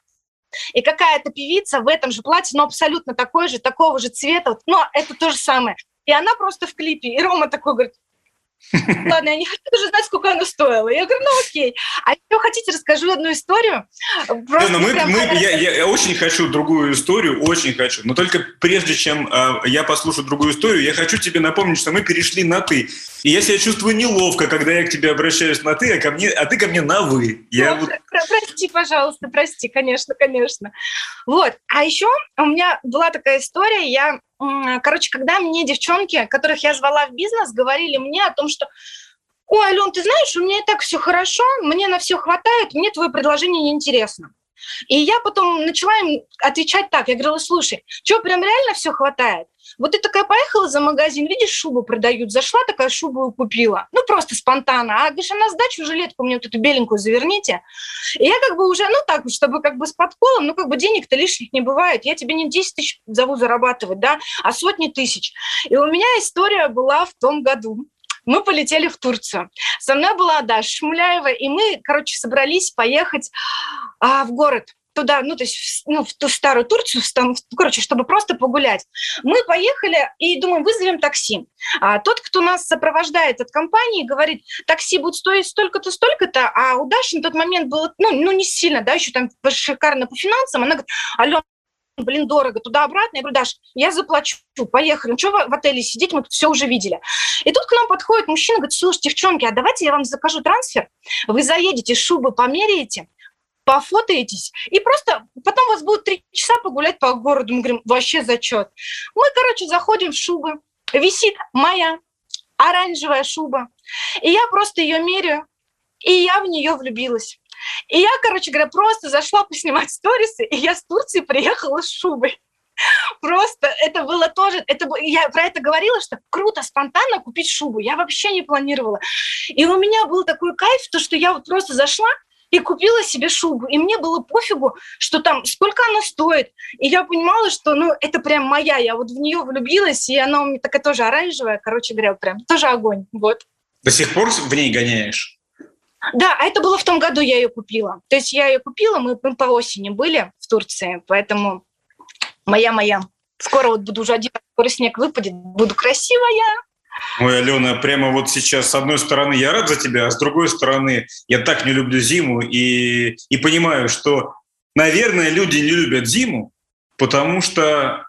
И какая-то певица в этом же платье, но абсолютно такой же, такого же цвета, это то же самое. И она просто в клипе. И Рома такой говорит, ладно, я не хочу даже знать, сколько оно стоило. Я говорю, окей. А если вы хотите, расскажу одну историю. Я очень хочу другую историю, очень хочу. Но только прежде чем я послушаю другую историю, я хочу тебе напомнить, что мы перешли на «ты». И я себя чувствую неловко, когда я к тебе обращаюсь на «ты», а ты ко мне на «вы». Прости, пожалуйста, прости, конечно. Вот. А еще у меня была такая история, когда мне девчонки, которых я звала в бизнес, говорили мне о том, что «Ой, Ален, ты знаешь, у меня и так все хорошо, мне на все хватает, мне твое предложение неинтересно». И я потом начала им отвечать так. Я говорила, слушай, что, прям реально все хватает? Вот ты такая поехала за магазин, видишь, шубу продают, зашла такая шубу и купила. Ну, просто спонтанно. А, говоришь, а на сдачу жилетку мне вот эту беленькую заверните. И я как бы уже, ну, так, чтобы как бы с подколом, ну, как бы денег-то лишних не бывает. Я тебе не 10 тысяч зову зарабатывать, да, а сотни тысяч. И у меня история была в том году. Мы полетели в Турцию. Со мной была Даша Шмуляева, и мы, короче, собрались поехать в город. Туда, ну, то есть, ну, в ту старую Турцию, там, короче, чтобы просто погулять. Мы поехали и думаем, вызовем такси. А тот, кто нас сопровождает от компании, говорит, такси будет стоить столько-то, столько-то, а у Даши на тот момент было, ну не сильно, да, еще там шикарно по финансам. Она говорит, Алёна, блин, дорого, туда-обратно. Я говорю, Даш, я заплачу, поехали. Ну, что в отеле сидеть, мы тут все уже видели. И тут к нам подходит мужчина, говорит, слушай, девчонки, а давайте я вам закажу трансфер, вы заедете, шубы померяете, пофотаетесь, и просто потом у вас будет 3 часа погулять по городу. Мы говорим, вообще зачет. Мы, короче, заходим в шубы. Висит моя оранжевая шуба. И я просто ее меряю, и я в нее влюбилась. И я, короче говоря, просто зашла поснимать сторисы, и я с Турции приехала с шубой. Просто это было тоже... Я про это говорила, что круто, спонтанно купить шубу. Я вообще не планировала. И у меня был такой кайф, то, что я вот просто зашла, и купила себе шубу. И мне было пофигу, что там, сколько она стоит. И я понимала, что, ну, это прям моя. Я вот в нее влюбилась, и она у меня такая тоже оранжевая, короче говоря, прям тоже огонь. Вот. До сих пор в ней гоняешь? Да, а это было в том году, я ее купила. То есть я ее купила, мы по осени были в Турции, поэтому моя. Скоро вот буду уже одевать, скоро снег выпадет, буду красивая. Ой, Алена, прямо вот сейчас, с одной стороны, я рад за тебя, а с другой стороны, я так не люблю зиму и понимаю, что, наверное, люди не любят зиму, потому что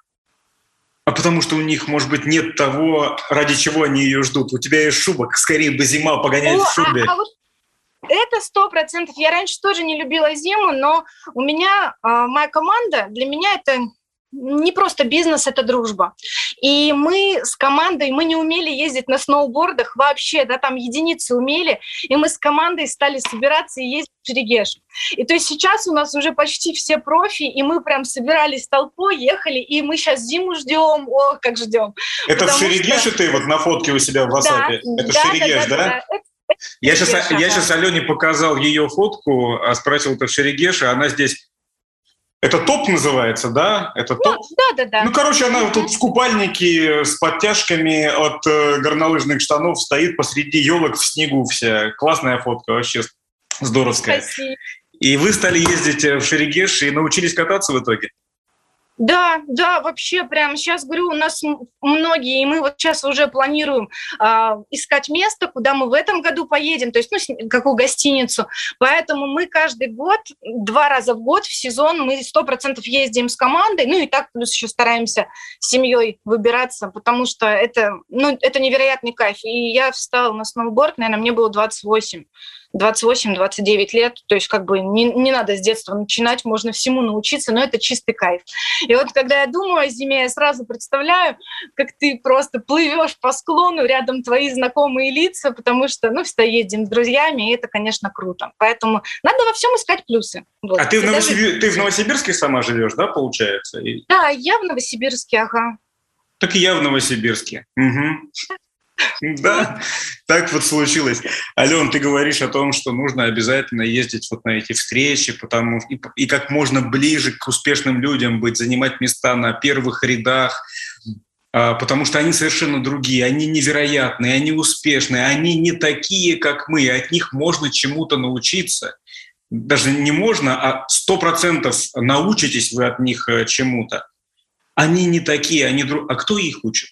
у них, может быть, нет того, ради чего они ее ждут. У тебя есть шуба, скорее бы зима погонять в шубе. Вот это 100%. Я раньше тоже не любила зиму, но у меня моя команда, для меня это не просто бизнес, это дружба. И мы с командой, мы не умели ездить на сноубордах вообще, да, там единицы умели, и мы с командой стали собираться и ездить в Шерегеш. И то есть сейчас у нас уже почти все профи, и мы прям собирались толпой, ехали, и мы сейчас зиму ждем, ох, как ждем. Это в Шерегеше ты вот на фотке у себя в WhatsApp? Да, это Шерегеш, да? Я сейчас Алене показал ее фотку, спросил, это в Шерегеше, она здесь... Это топ называется, да? Это топ? Да. Ну, короче, она тут в купальнике с подтяжками от горнолыжных штанов стоит посреди елок в снегу вся. Классная фотка, вообще здоровская. Спасибо. И вы стали ездить в Шерегеш и научились кататься в итоге? Да, вообще прям сейчас, говорю, у нас многие, и мы вот сейчас уже планируем искать место, куда мы в этом году поедем, то есть, ну, какую гостиницу. Поэтому мы каждый год, 2 раза в год в сезон мы 100% ездим с командой, ну и так плюс еще стараемся с семьей выбираться, потому что это невероятный кайф. И я встала на сноуборд, наверное, мне было 28-29 лет, то есть как бы не надо с детства начинать, можно всему научиться, но это чистый кайф. И вот когда я думаю о зиме, я сразу представляю, как ты просто плывешь по склону, рядом твои знакомые лица, потому что, ну, всегда ездим с друзьями, и это, конечно, круто. Поэтому надо во всем искать плюсы. Вот. А ты в Новосибирске сама живешь, да, получается? Да, я в Новосибирске, ага. Так и я в Новосибирске. Угу. Да, так вот случилось. Ален, ты говоришь о том, что нужно обязательно ездить вот на эти встречи, и как можно ближе к успешным людям быть, занимать места на первых рядах, потому что они совершенно другие, они невероятные, они успешные, они не такие, как мы, от них можно чему-то научиться. Даже не можно, а 100% научитесь вы от них чему-то. Они не такие, а кто их учит?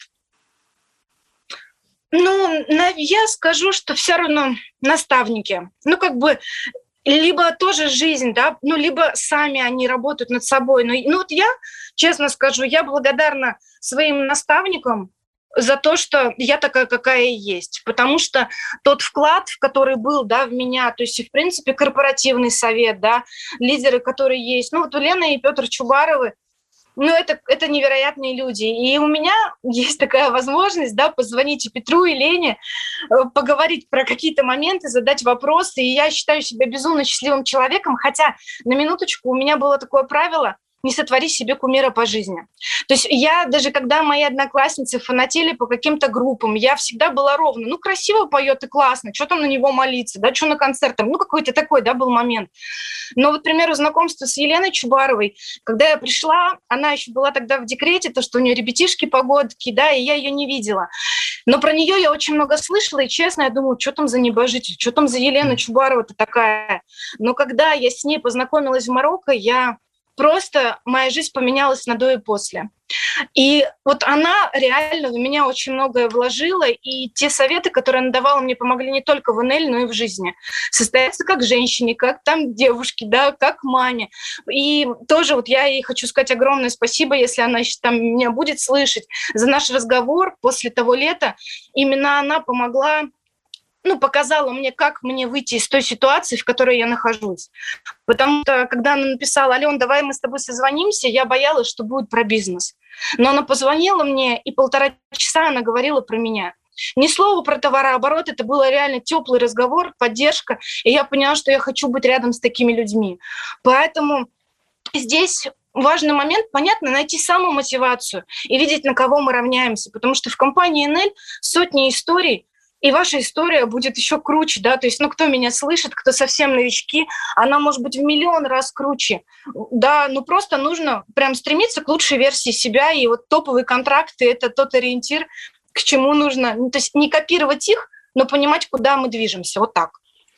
Ну, я скажу, что все равно наставники. Ну, как бы, либо тоже жизнь, да, ну, либо сами они работают над собой. Ну, вот я, честно скажу, я благодарна своим наставникам за то, что я такая, какая я есть. Потому что тот вклад, который был, да, в меня, то есть, в принципе, корпоративный совет, да, лидеры, которые есть. Ну, вот у Лены и Петр Чубаровы, Ну, это невероятные люди. И у меня есть такая возможность, да, позвонить и Петру, и Лене, поговорить про какие-то моменты, задать вопросы. И я считаю себя безумно счастливым человеком, хотя, на минуточку, у меня было такое правило: не сотвори себе кумира по жизни. То есть я даже, когда мои одноклассницы фанатели по каким-то группам, я всегда была ровно. Ну, красиво поет и классно, что там на него молиться, да, что на концертах. Ну, какой-то такой, да, был момент. Но вот, к примеру, знакомство с Еленой Чубаровой, когда я пришла, она еще была тогда в декрете, то, что у нее ребятишки погодки, да, и я ее не видела. Но про нее я очень много слышала, и честно, я думаю, что там за небожитель, что там за Елена Чубарова-то такая. Но когда я с ней познакомилась в Марокко, моя жизнь поменялась на до и после. И вот она реально в меня очень многое вложила, и те советы, которые она давала, мне помогли не только в НЛ, но и в жизни. Состояться как женщине, как там девушке, да, как маме. И тоже вот я ей хочу сказать огромное спасибо, если она еще там меня будет слышать, за наш разговор после того лета. Именно она помогла, показала мне, как мне выйти из той ситуации, в которой я нахожусь. Потому что, когда она написала: «Алён, давай мы с тобой созвонимся», я боялась, что будет про бизнес. Но она позвонила мне, и 1,5 часа она говорила про меня. Ни слова про товарооборот, это был реально теплый разговор, поддержка, и я поняла, что я хочу быть рядом с такими людьми. Поэтому здесь важный момент, понятно, найти самомотивацию и видеть, на кого мы равняемся, потому что в компании НЛ сотни историй, и ваша история будет еще круче, да, то есть, кто меня слышит, кто совсем новички, она может быть в миллион раз круче, да, просто нужно прям стремиться к лучшей версии себя, и вот топовые контракты — это тот ориентир, к чему нужно, то есть не копировать их, но понимать, куда мы движемся, вот так.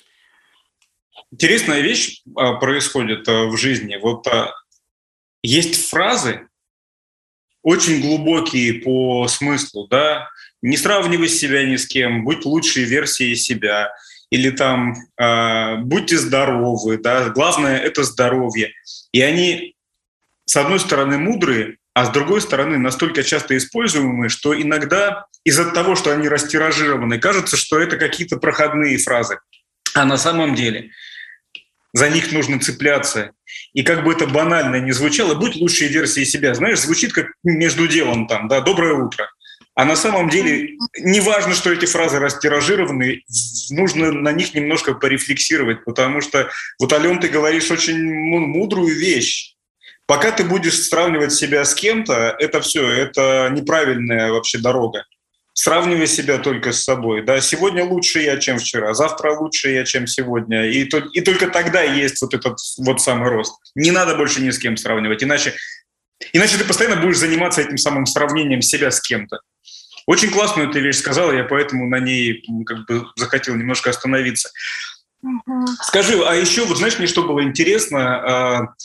Интересная вещь происходит в жизни. Вот есть фразы, очень глубокие по смыслу, да, не сравнивай себя ни с кем, будь лучшей версией себя, или там будьте здоровы, да, главное — это здоровье. И они, с одной стороны, мудрые, а с другой стороны, настолько часто используемые, что иногда из-за того, что они растиражированы, кажется, что это какие-то проходные фразы. А на самом деле за них нужно цепляться. И как бы это банально ни звучало, будь лучшей версией себя. Знаешь, звучит как между делом там, да, «доброе утро». А на самом деле не важно, что эти фразы растиражированы, нужно на них немножко порефлексировать, потому что вот, Алён, ты говоришь очень мудрую вещь. Пока ты будешь сравнивать себя с кем-то, это все, это неправильная вообще дорога. Сравнивай себя только с собой. Да? Сегодня лучше я, чем вчера, завтра лучше я, чем сегодня. И только тогда есть вот этот вот самый рост. Не надо больше ни с кем сравнивать, иначе ты постоянно будешь заниматься этим самым сравнением себя с кем-то. Очень классную ты вещь сказала, я поэтому на ней захотел немножко остановиться. Скажи, а еще, вот знаешь, мне что было интересно,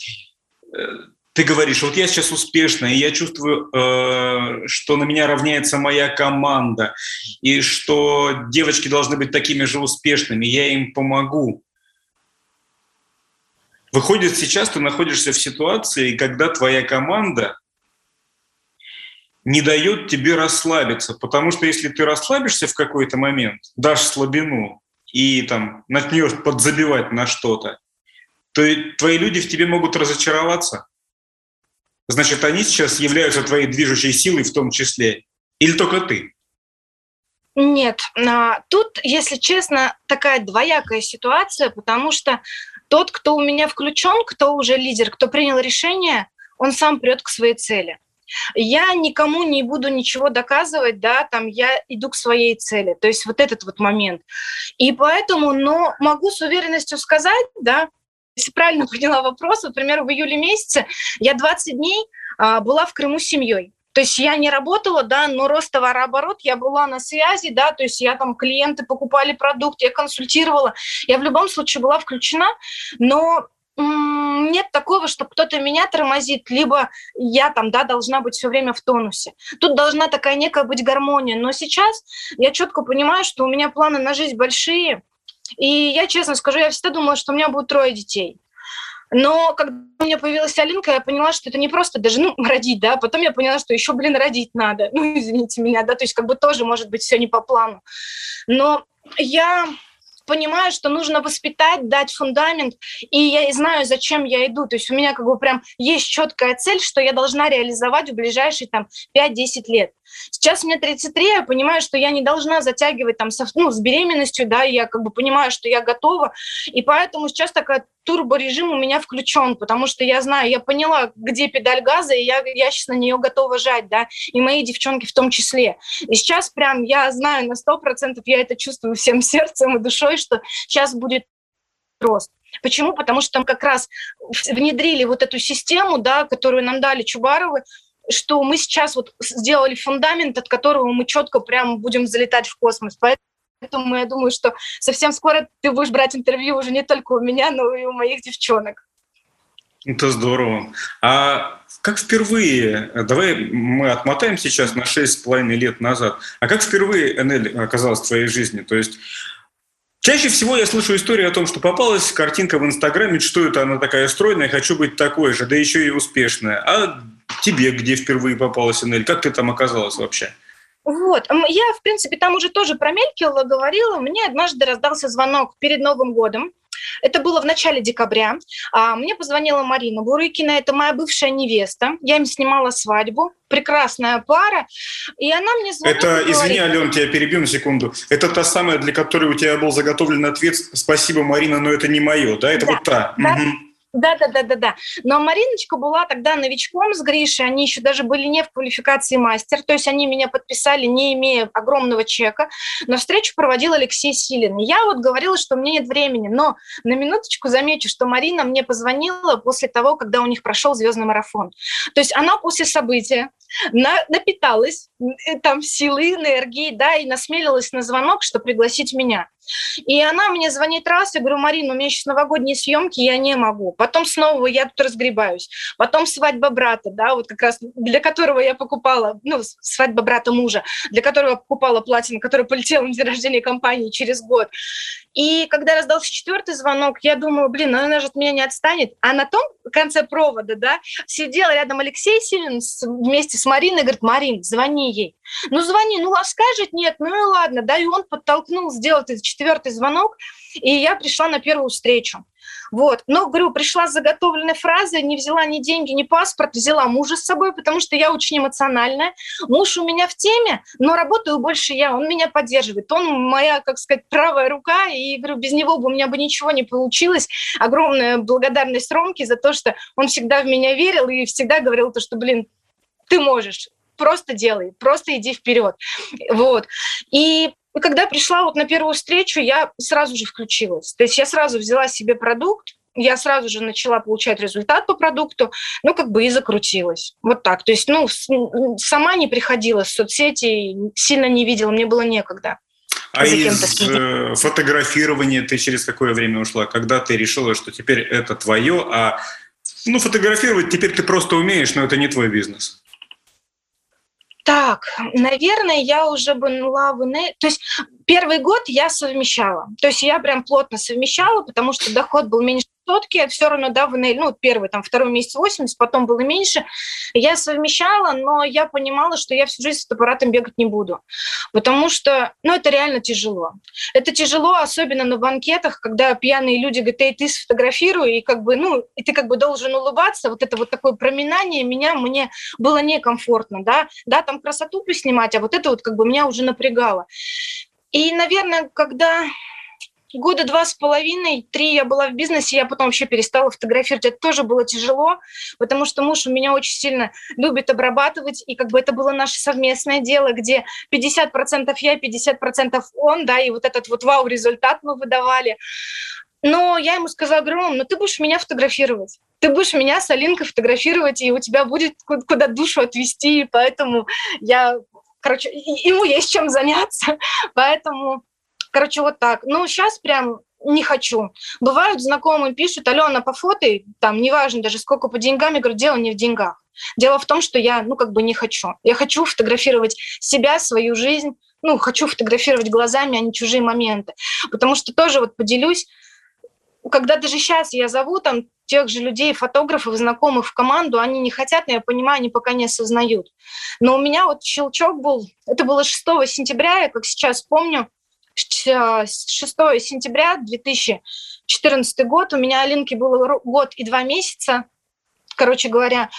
ты говоришь, вот я сейчас успешная, и я чувствую, что на меня равняется моя команда, и что девочки должны быть такими же успешными, я им помогу. Выходит, сейчас ты находишься в ситуации, когда твоя команда не дает тебе расслабиться, потому что если ты расслабишься в какой-то момент, дашь слабину и там начнешь подзабивать на что-то, то твои люди в тебе могут разочароваться. Значит, они сейчас являются твоей движущей силой в том числе. Или только ты? Нет, тут, если честно, такая двоякая ситуация, потому что тот, кто у меня включен, кто уже лидер, кто принял решение, он сам прет к своей цели. Я никому не буду ничего доказывать, да, там я иду к своей цели. То есть вот этот вот момент. И поэтому, но могу с уверенностью сказать, да, если правильно поняла вопрос, например, в июле месяце я 20 дней была в Крыму с семьей. То есть я не работала, да, но рост товарооборот, я была на связи, да, то есть я там, клиенты покупали продукт, я консультировала, я в любом случае была включена, но нет такого, что кто-то меня тормозит, либо я там, да, должна быть все время в тонусе. Тут должна такая некая быть гармония. Но сейчас я четко понимаю, что у меня планы на жизнь большие, и я честно скажу, я всегда думала, что у меня будет 3 детей. Но когда у меня появилась Алинка, я поняла, что это не просто даже, родить, да, потом я поняла, что еще, родить надо, извините меня, да, то есть тоже может быть все не по плану. Но я понимаю, что нужно воспитать, дать фундамент, и я знаю, зачем я иду. То есть у меня как бы прям есть четкая цель, что я должна реализовать в ближайшие там 5-10 лет. Сейчас мне 33, я понимаю, что я не должна затягивать там с беременностью, да, я как бы понимаю, что я готова, и поэтому сейчас такой турборежим у меня включен, потому что я знаю, я поняла, где педаль газа, и я сейчас на нее готова жать, да, и мои девчонки в том числе. И сейчас прям я знаю на 100%, я это чувствую всем сердцем и душой, что сейчас будет рост. Почему? Потому что там как раз внедрили вот эту систему, да, которую нам дали Чубаровы, что мы сейчас вот сделали фундамент, от которого мы четко прям будем залетать в космос. Поэтому я думаю, что совсем скоро ты будешь брать интервью уже не только у меня, но и у моих девчонок. Это здорово. А как впервые, давай мы отмотаем сейчас на 6,5 лет назад, а как впервые Энель оказалась в твоей жизни? То есть чаще всего я слышу историю о том, что попалась картинка в Инстаграме, что это она такая стройная, хочу быть такой же, да еще и успешная. А тебе где впервые попалась Энель? Как ты там оказалась вообще? Вот. Я, в принципе, там уже тоже промелькивала, говорила. Мне однажды раздался звонок перед Новым годом. Это было в начале декабря. Мне позвонила Марина Бурыкина, это моя бывшая невеста. Я им снимала свадьбу. Прекрасная пара. И она мне звонит. Это, извини, Ален, тебя перебью на секунду. Это та самая, для которой у тебя был заготовлен ответ «Спасибо, Марина, но это не мое», да? Это да, вот та. Да. Угу. Да. Но Мариночка была тогда новичком с Гришей, они еще даже были не в квалификации мастер, то есть они меня подписали, не имея огромного чека, но встречу проводил Алексей Силин. Я вот говорила, что у меня нет времени, но на минуточку замечу, что Марина мне позвонила после того, когда у них прошел звездный марафон. То есть она после события напиталась там силы, энергии, да, и насмелилась на звонок, что пригласить меня. И она мне звонит раз, я говорю: Марина, у меня сейчас новогодние съемки, я не могу. Потом снова я тут разгребаюсь. Потом свадьба брата, да, вот как раз для которого я покупала, свадьба брата мужа, для которого я покупала платье, на которое полетела на день рождения компании через год. И когда раздался 4-й звонок, я думаю, она же от меня не отстанет. А на том конце провода, да, сидел рядом Алексей Силин вместе с Мариной, говорит: Марин, звони ей. Звони, а скажет нет, и ладно, да, и он подтолкнул сделать этот 4-й звонок, и я пришла на первую встречу. Вот. Но, говорю, пришла с заготовленной фразой, не взяла ни деньги, ни паспорт, взяла мужа с собой, потому что я очень эмоциональная. Муж у меня в теме, но работаю больше я, он меня поддерживает. Он моя, как сказать, правая рука, и, говорю, без него бы у меня бы ничего не получилось. Огромная благодарность Ромке за то, что он всегда в меня верил и всегда говорил то, что, ты можешь, просто делай, просто иди вперед. Вот. И когда пришла вот на первую встречу, я сразу же включилась. То есть я сразу взяла себе продукт, я сразу же начала получать результат по продукту, и закрутилась. Вот так. То есть, сама не приходила в соцсети, сильно не видела, мне было некогда. А из фотографирования ты через какое время ушла? Когда ты решила, что теперь это твое, а фотографировать теперь ты просто умеешь, но это не твой бизнес? Так, наверное, я уже была в НЭ. То есть первый год я совмещала. То есть я прям плотно совмещала, потому что доход был меньше сотки, все равно, да, в НЭ, первый, второй месяц 80, потом было меньше. Я совмещала, но я понимала, что я всю жизнь с фотоаппаратом бегать не буду. Потому что, это реально тяжело. Это тяжело, особенно на банкетах, когда пьяные люди говорят: эй, ты сфотографируй, и и ты должен улыбаться. Вот это вот такое проминание мне было некомфортно, да. Да, там красоту поснимать, а вот это вот меня уже напрягало. И, наверное, когда 2.5-3 я была в бизнесе, я потом вообще перестала фотографировать. Это тоже было тяжело, потому что муж у меня очень сильно любит обрабатывать, и это было наше совместное дело, где 50% я, 50% он, да, и вот этот вот вау-результат мы выдавали. Но я ему сказала: Ром, ты будешь меня фотографировать. Ты будешь меня с Алинкой фотографировать, и у тебя будет куда душу отвести, поэтому ему есть чем заняться, поэтому, вот так. Сейчас прям не хочу. Бывают знакомые пишут: Алена, пофотай, неважно даже сколько по деньгам. Я говорю: дело не в деньгах. Дело в том, что я, не хочу. Я хочу фотографировать себя, свою жизнь, хочу фотографировать глазами, а не чужие моменты. Потому что тоже поделюсь, когда даже сейчас я зову тех же людей, фотографов, знакомых в команду, они не хотят, но я понимаю, они пока не осознают. Но у меня щелчок был, это было 6 сентября, я как сейчас помню, 6 сентября 2014 год. У меня Алинке было год и 2 месяца. Короче говоря,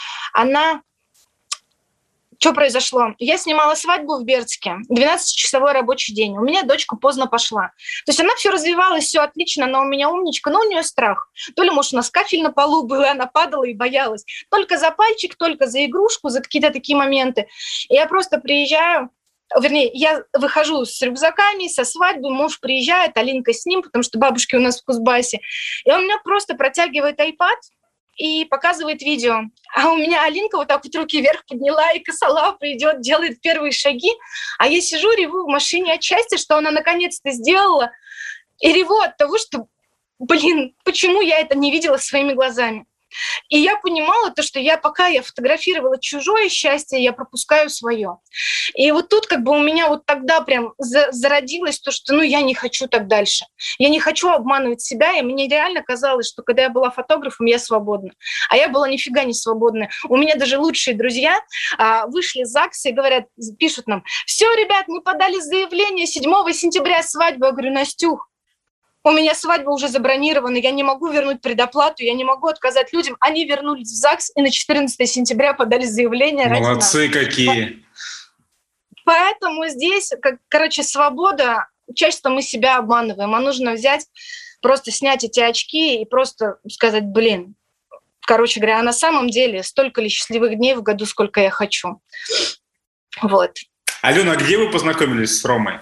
Что произошло? Я снимала свадьбу в Бердске, 12-часовой рабочий день. У меня дочка поздно пошла. То есть она все развивалась, все отлично, она у меня умничка, но у нее страх. То ли, может, у нас кафель на полу был, и она падала и боялась. Только за пальчик, только за игрушку, за какие-то такие моменты. И я просто приезжаю, вернее, я выхожу с рюкзаками, со свадьбы, муж приезжает, Алинка с ним, потому что бабушки у нас в Кузбассе. И он мне просто протягивает iPad и показывает видео. А у меня Алинка вот так вот руки вверх подняла, и косолапа идет, делает первые шаги. А я сижу, реву в машине от счастья, что она наконец-то сделала. И реву от того, что, почему я это не видела своими глазами. И я понимала то, что пока я фотографировала чужое счастье, я пропускаю свое. И вот тут как бы у меня вот тогда прям зародилось то, что я не хочу так дальше. Я не хочу обманывать себя, и мне реально казалось, что когда я была фотографом, я свободна. А я была нифига не свободна. У меня даже лучшие друзья вышли из ЗАГСа и говорят, пишут нам: все, ребят, мы подали заявление, 7 сентября свадьба. Я говорю: Настюх, у меня свадьба уже забронирована, я не могу вернуть предоплату, я не могу отказать людям. Они вернулись в ЗАГС и на 14 сентября подали заявление. Молодцы какие! Поэтому здесь, свобода, чаще мы себя обманываем, а нужно взять, просто снять эти очки и просто сказать: а на самом деле столько ли счастливых дней в году, сколько я хочу. Вот. Алена, а где вы познакомились с Ромой?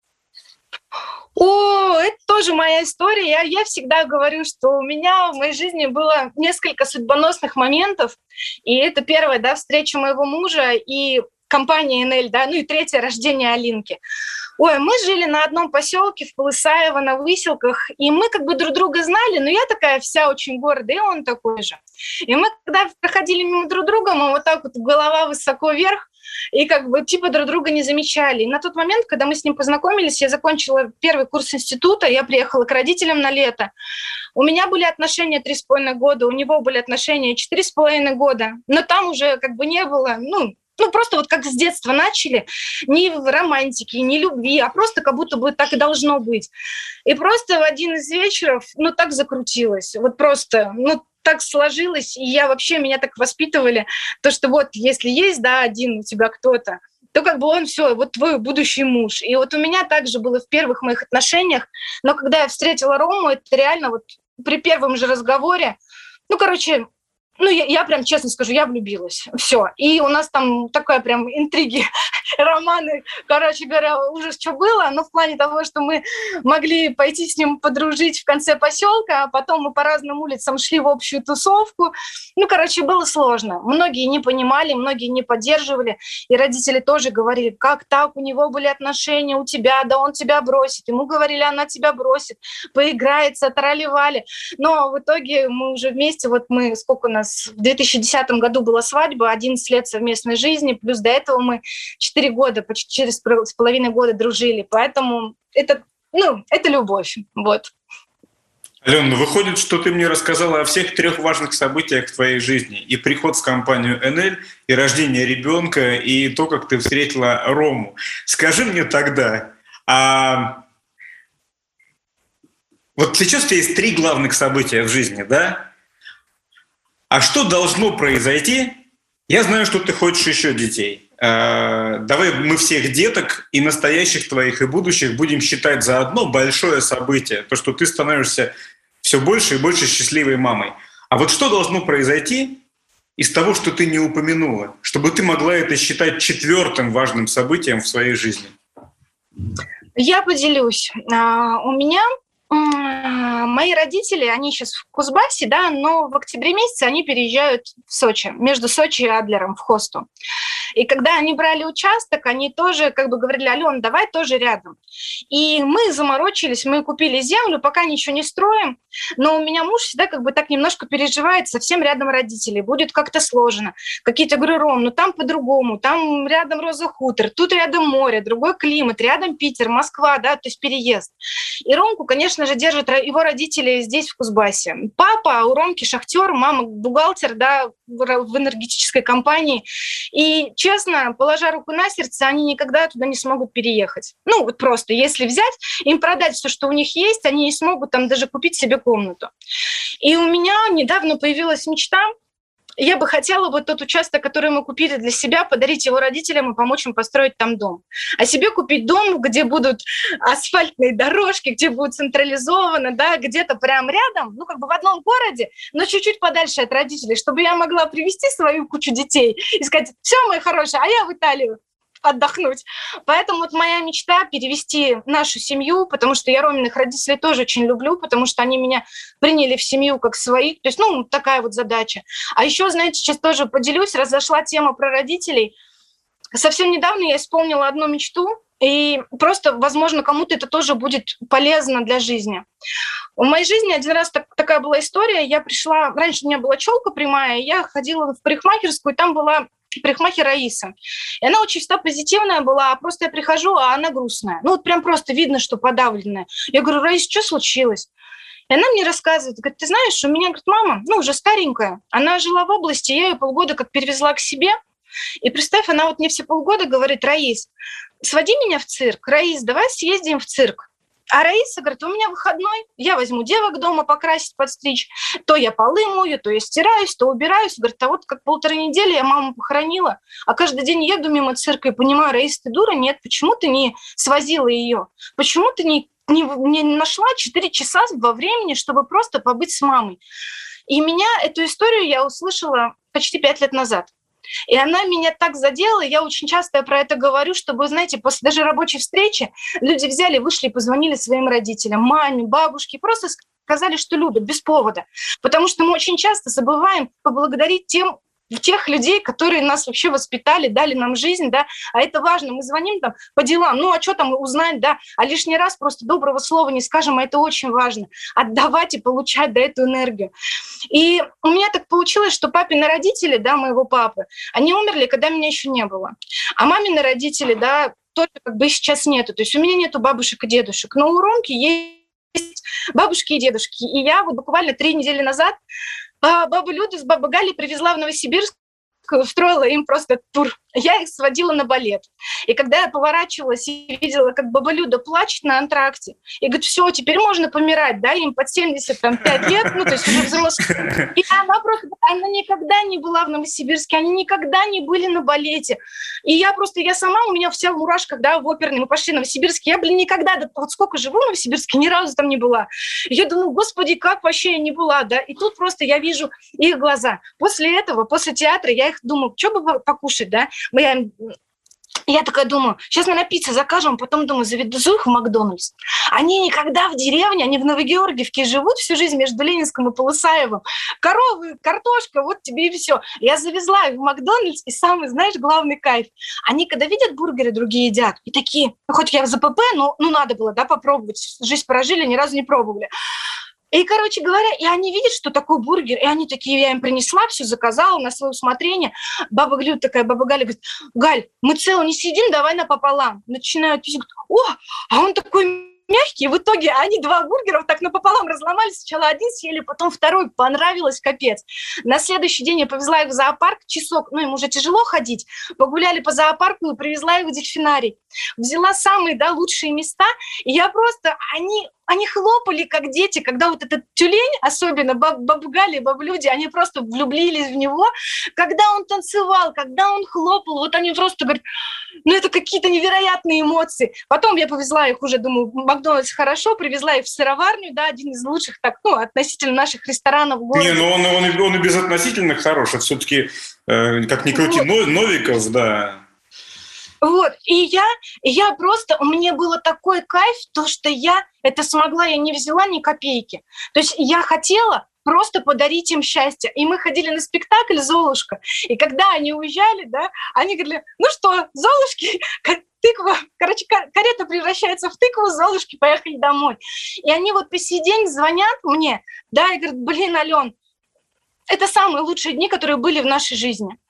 Это тоже моя история. Я всегда говорю, что у меня в моей жизни было несколько судьбоносных моментов. И это первая, встреча моего мужа и компания НЛ, и третье рождение Алинки. Мы жили на одном поселке в Полысаево на Выселках, и мы как бы друг друга знали, но я такая вся очень гордая, и он такой же. И мы, когда проходили мимо друг друга, мы вот так вот голова высоко вверх, и как бы друг друга не замечали. И на тот момент, когда мы с ним познакомились, я закончила первый курс института, я приехала к родителям на лето. У меня были отношения 3,5 года, у него были отношения 4,5 года, но там уже как бы не было, просто вот как с детства начали, ни романтики, ни любви, а просто как будто бы так и должно быть. И просто в один из вечеров, так закрутилось, вот просто, так сложилось, и меня так воспитывали, то, что вот если есть, один у тебя кто-то, то как бы он все, вот твой будущий муж. И вот у меня также было в первых моих отношениях, но когда я встретила Рому, это реально вот при первом же разговоре, я прям честно скажу, я влюбилась. Все. И у нас там такая прям интриги, романы, уже что было, но в плане того, что мы могли пойти с ним подружить в конце поселка, а потом мы по разным улицам шли в общую тусовку. Было сложно. Многие не понимали, многие не поддерживали. И родители тоже говорили: как так, у него были отношения, у тебя, да он тебя бросит. Ему говорили: она тебя бросит, поиграется, тролливали. Но в итоге мы уже вместе, сколько у нас, в 2010 году была свадьба, 11 лет совместной жизни, плюс до этого мы 4 года, почти 4,5 года дружили. Поэтому это любовь. Вот. Алена, выходит, что ты мне рассказала о всех 3 важных событиях в твоей жизни. И приход в компанию НЛ, и рождение ребенка, и то, как ты встретила Рому. Скажи мне тогда, вот сейчас у тебя есть 3 главных события в жизни, да? А что должно произойти? Я знаю, что ты хочешь еще детей. Давай мы всех деток, и настоящих твоих, и будущих, будем считать за одно большое событие. То, что ты становишься все больше и больше счастливой мамой. А вот что должно произойти из того, что ты не упомянула, чтобы ты могла это считать 4-м важным событием в своей жизни? Я поделюсь. У меня мои родители, они сейчас в Кузбассе, но в октябре месяце они переезжают в Сочи, между Сочи и Адлером, в Хосту. И когда они брали участок, они тоже говорили: Алена, давай тоже рядом. И мы заморочились, мы купили землю, пока ничего не строим, но у меня муж всегда так немножко переживает, совсем рядом родители, будет как-то сложно. Какие-то, говорю: Ром, там по-другому, там рядом Роза Хутор, тут рядом море, другой климат, рядом Питер, Москва, то есть переезд. И Ромку, конечно же, держат его родители здесь, в Кузбассе. Папа у Ромки шахтер, мама бухгалтер, да, в энергетической компании. И, честно, положа руку на сердце, они никогда туда не смогут переехать. Ну, вот просто, если взять, им продать все, что у них есть, они не смогут там даже купить себе комнату. И у меня недавно появилась мечта. Я бы хотела вот тот участок, который мы купили для себя, подарить его родителям и помочь им построить там дом. А себе купить дом, где будут асфальтные дорожки, где будет централизовано, да, где-то прям рядом, ну, как бы в одном городе, но чуть-чуть подальше от родителей, чтобы я могла привезти свою кучу детей и сказать: все, мои хорошие, а я в Италию отдохнуть. Поэтому вот моя мечта — перевести нашу семью, потому что я Роминых родителей тоже очень люблю, потому что они меня приняли в семью как своих. То есть, ну, такая вот задача. А еще, знаете, сейчас тоже поделюсь, раз зашла тема про родителей. Совсем недавно я исполнила одну мечту, и просто, возможно, кому-то это тоже будет полезно для жизни. В моей жизни один раз такая была история. Я пришла, раньше у меня была челка прямая, я ходила в парикмахерскую, и там была парикмахер Раиса. И она очень всегда позитивная была, а просто я прихожу, а она грустная. Ну вот прям просто видно, что подавленная. Я говорю: Раис, что случилось? И она мне рассказывает, говорит: ты знаешь, у меня, говорит, мама, ну уже старенькая, она жила в области, я ее полгода как перевезла к себе. И представь, она вот мне все полгода говорит: Раис, своди меня в цирк. Раис, давай съездим в цирк. А Раиса говорит: у меня выходной, я возьму девок дома покрасить, подстричь. То я полы мою, то я стираюсь, то убираюсь. Говорит: а вот как 1,5 недели я маму похоронила, а каждый день еду мимо цирка и понимаю: Раиса, ты дура? Нет, почему ты не свозила ее? Почему ты не нашла 4 часа во времени, чтобы просто побыть с мамой? И меня, эту историю я услышала почти 5 лет назад. И она меня так задела, я очень часто про это говорю, чтобы, знаете, после даже рабочей встречи люди взяли, вышли и позвонили своим родителям, маме, бабушке, просто сказали, что любят, без повода. Потому что мы очень часто забываем поблагодарить тех людей, которые нас вообще воспитали, дали нам жизнь, да, а это важно. Мы звоним там по делам, ну а что там узнать, да, а лишний раз просто доброго слова не скажем, а это очень важно. Отдавать и получать, да, эту энергию. И у меня так получилось, что папины родители, да, моего папы, они умерли, когда меня еще не было. А мамины родители, да, тоже как бы сейчас нету. То есть у меня нету бабушек и дедушек, но у Ромки есть бабушки и дедушки. И я вот буквально 3 недели назад бабу Люду с бабой Галей привезла в Новосибирск, устроила им просто тур. Я их сводила на балет. И когда я поворачивалась и видела, как баба Люда плачет на антракте, и говорит: все, теперь можно помирать, да, им под 75 лет, ну, то есть уже взрослые. И она никогда не была в Новосибирске, они никогда не были на балете. И я сама, у меня вся в мурашках, да, в оперной, мы пошли в Новосибирск, я, никогда, да, вот сколько живу в Новосибирске, ни разу там не была. И я думаю: господи, как вообще я не была, да, и тут просто я вижу их глаза. После этого, после театра, я их думаю: что бы покушать, да, я такая думаю: сейчас мы на пиццу закажем, потом думаю, заведу их в Макдональдс. Они никогда в деревне, они в Новогеоргиевке живут всю жизнь между Ленинском и Полысаевым. Коровы, картошка, вот тебе и все. Я завезла их в Макдональдс, и самый, знаешь, главный кайф. Они, когда видят бургеры, другие едят, и такие: ну, хоть я за ПП, но надо было, да, попробовать. Жизнь прожили, ни разу не пробовали. И, короче говоря, и они видят, что такой бургер, и они такие: я им принесла, все заказала на свое усмотрение. Баба Галя говорит: Галь, мы целый не съедим, давай напополам. Начинают есть, говорят: о, а он такой мягкий. В итоге они 2 бургера так напополам разломали. Сначала один съели, потом второй. Понравилось капец. На следующий день я повезла их в зоопарк часок. Ну, им уже тяжело ходить. Погуляли по зоопарку и привезла их в дельфинарий. Взяла самые, да, лучшие места. И я просто... Они хлопали, как дети, когда вот этот тюлень, особенно баба Галя и баба Люди, они просто влюбились в него. Когда он танцевал, когда он хлопал, вот они просто говорят: ну это какие-то невероятные эмоции. Потом я повезла их уже, думаю, Макдональдс хорошо, привезла их в сыроварню, да, один из лучших, так, ну, относительно наших ресторанов в городе. Не, ну он и без относительных хорош, это все-таки, как ни крути, вот. Новиков, да. Вот, и я просто, у меня было такой кайф, то, что я это смогла, я не взяла ни копейки. То есть я хотела просто подарить им счастье. И мы ходили на спектакль «Золушка». И когда они уезжали, да, они говорили: ну что, Золушки, тыква, короче, карета превращается в тыкву, Золушки, поехали домой. И они вот по сей день звонят мне, да, и говорят: блин, Ален, это самые лучшие дни, которые были в нашей жизни.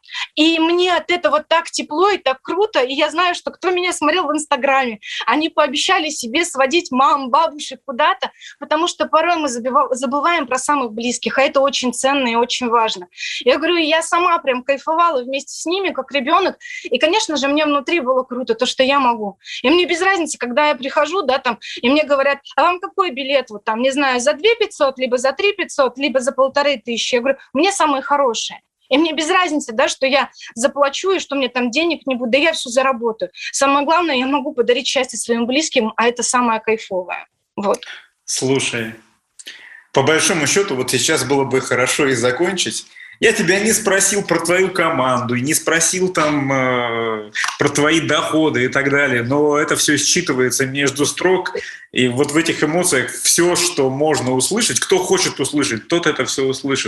И мне от этого так тепло и так круто. И я знаю, что кто меня смотрел в Инстаграме, они пообещали себе сводить мам, бабушек куда-то, потому что порой мы забываем про самых близких, а это очень ценно и очень важно. Я говорю, я сама прям кайфовала вместе с ними, как ребенок. И, конечно же, мне внутри было круто, то, что я могу. И мне без разницы, когда я прихожу, да, там, и мне говорят, а вам какой билет, вот там, не знаю, за 2 500, либо за 3 500, либо за 1500. Я говорю, мне самые хорошие. И мне без разницы, да, что я заплачу и что мне там денег не будет, да я все заработаю. Самое главное, я могу подарить счастье своим близким, а это самое кайфовое. Вот. Слушай, по большому счету, вот сейчас было бы хорошо и закончить. Я тебя не спросил про твою команду, не спросил там про твои доходы и так далее, но это все считывается между строк, и вот в этих эмоциях все, что можно услышать, кто хочет услышать, тот это все услышит.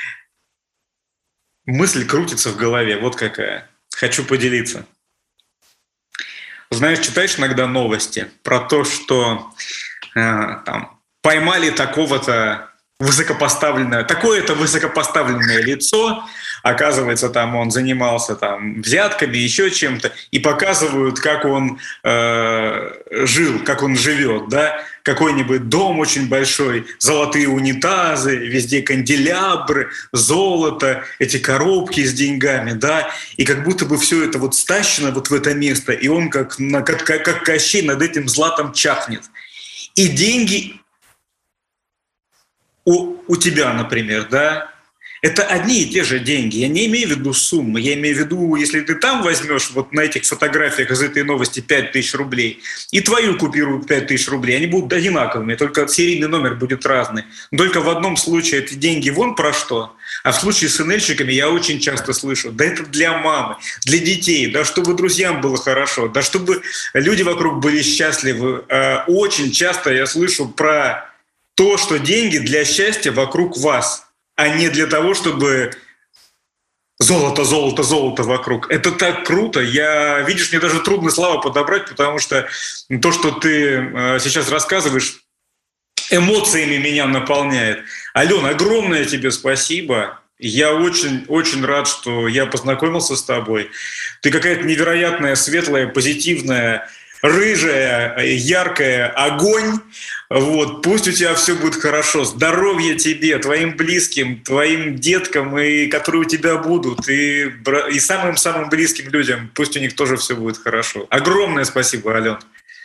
Мысль крутится в голове, вот какая. Хочу поделиться. Знаешь, читаешь иногда новости про то, что там поймали такого-то такое-то высокопоставленное лицо, оказывается, там он занимался там взятками, еще чем-то, и показывают, как он жил, как он живет, да, какой-нибудь дом очень большой, золотые унитазы, везде канделябры, золото, эти коробки с деньгами, да, и как будто бы все это вот стащено вот в это место, и он как Кощей над этим златом чахнет. И деньги у тебя, например, да, это одни и те же деньги. Я не имею в виду суммы, я имею в виду, если ты там возьмешь вот на этих фотографиях из этой новости 5000 рублей и твою купируют 5000 рублей, они будут одинаковыми, только серийный номер будет разный. Но только в одном случае эти деньги вон про что, а в случае с НЛ-щиками я очень часто слышу, да это для мамы, для детей, да чтобы друзьям было хорошо, да чтобы люди вокруг были счастливы. Очень часто я слышу про то, что деньги для счастья вокруг вас, а не для того, чтобы золото, золото, золото вокруг. Это так круто. Видишь, мне даже трудно слова подобрать, потому что то, что ты сейчас рассказываешь, эмоциями меня наполняет. Алена, огромное тебе спасибо. Я очень рад, что я познакомился с тобой. Ты какая-то невероятная, светлая, позитивная, рыжая, яркая, огонь. Вот, пусть у тебя все будет хорошо. Здоровья тебе, твоим близким, твоим деткам, и которые у тебя будут, и самым-самым близким людям. Пусть у них тоже все будет хорошо. Огромное спасибо, Ален.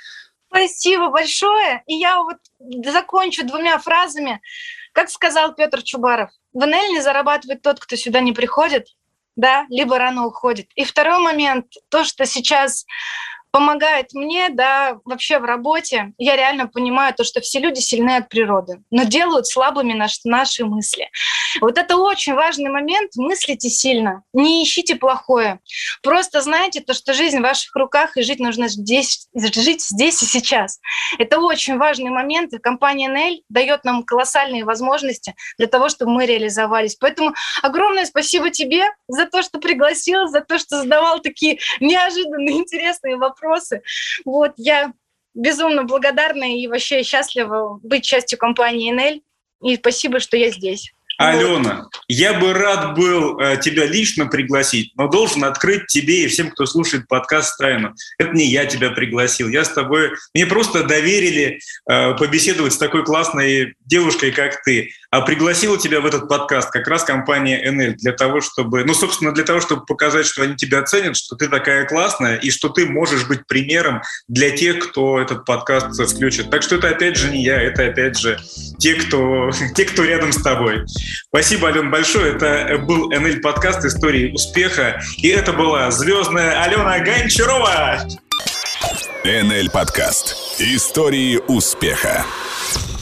Спасибо большое. И я вот закончу 2 фразами. Как сказал Петр Чубаров, в НЛ не зарабатывает тот, кто сюда не приходит, да, либо рано уходит. И второй момент, то, что сейчас помогает мне, да, вообще в работе. Я реально понимаю то, что все люди сильны от природы, но делают слабыми наши мысли. Вот это очень важный момент. Мыслите сильно, не ищите плохое. Просто знайте то, что жизнь в ваших руках, и жить нужно жить здесь и сейчас. Это очень важный момент, и компания НЛ дает нам колоссальные возможности для того, чтобы мы реализовались. Поэтому огромное спасибо тебе за то, что пригласил, за то, что задавал такие неожиданные, интересные вопросы. Вот, я безумно благодарна и вообще счастлива быть частью компании НЛ. И спасибо, что я здесь. Алена, я бы рад был тебя лично пригласить, но должен открыть тебе и всем, кто слушает подкаст, тайну. Это не я тебя пригласил, я с тобой... Мне просто доверили побеседовать с такой классной девушкой, как ты. А пригласила тебя в этот подкаст как раз компания НЛ для того, чтобы... Ну, собственно, для того, чтобы показать, что они тебя ценят, что ты такая классная и что ты можешь быть примером для тех, кто этот подкаст включит. Так что это опять же не я, это опять же те, кто рядом с тобой. Спасибо, Алена, большое. Это был НЛ подкаст «Истории успеха». И это была звездная Алена Гончарова. НЛ подкаст «Истории успеха».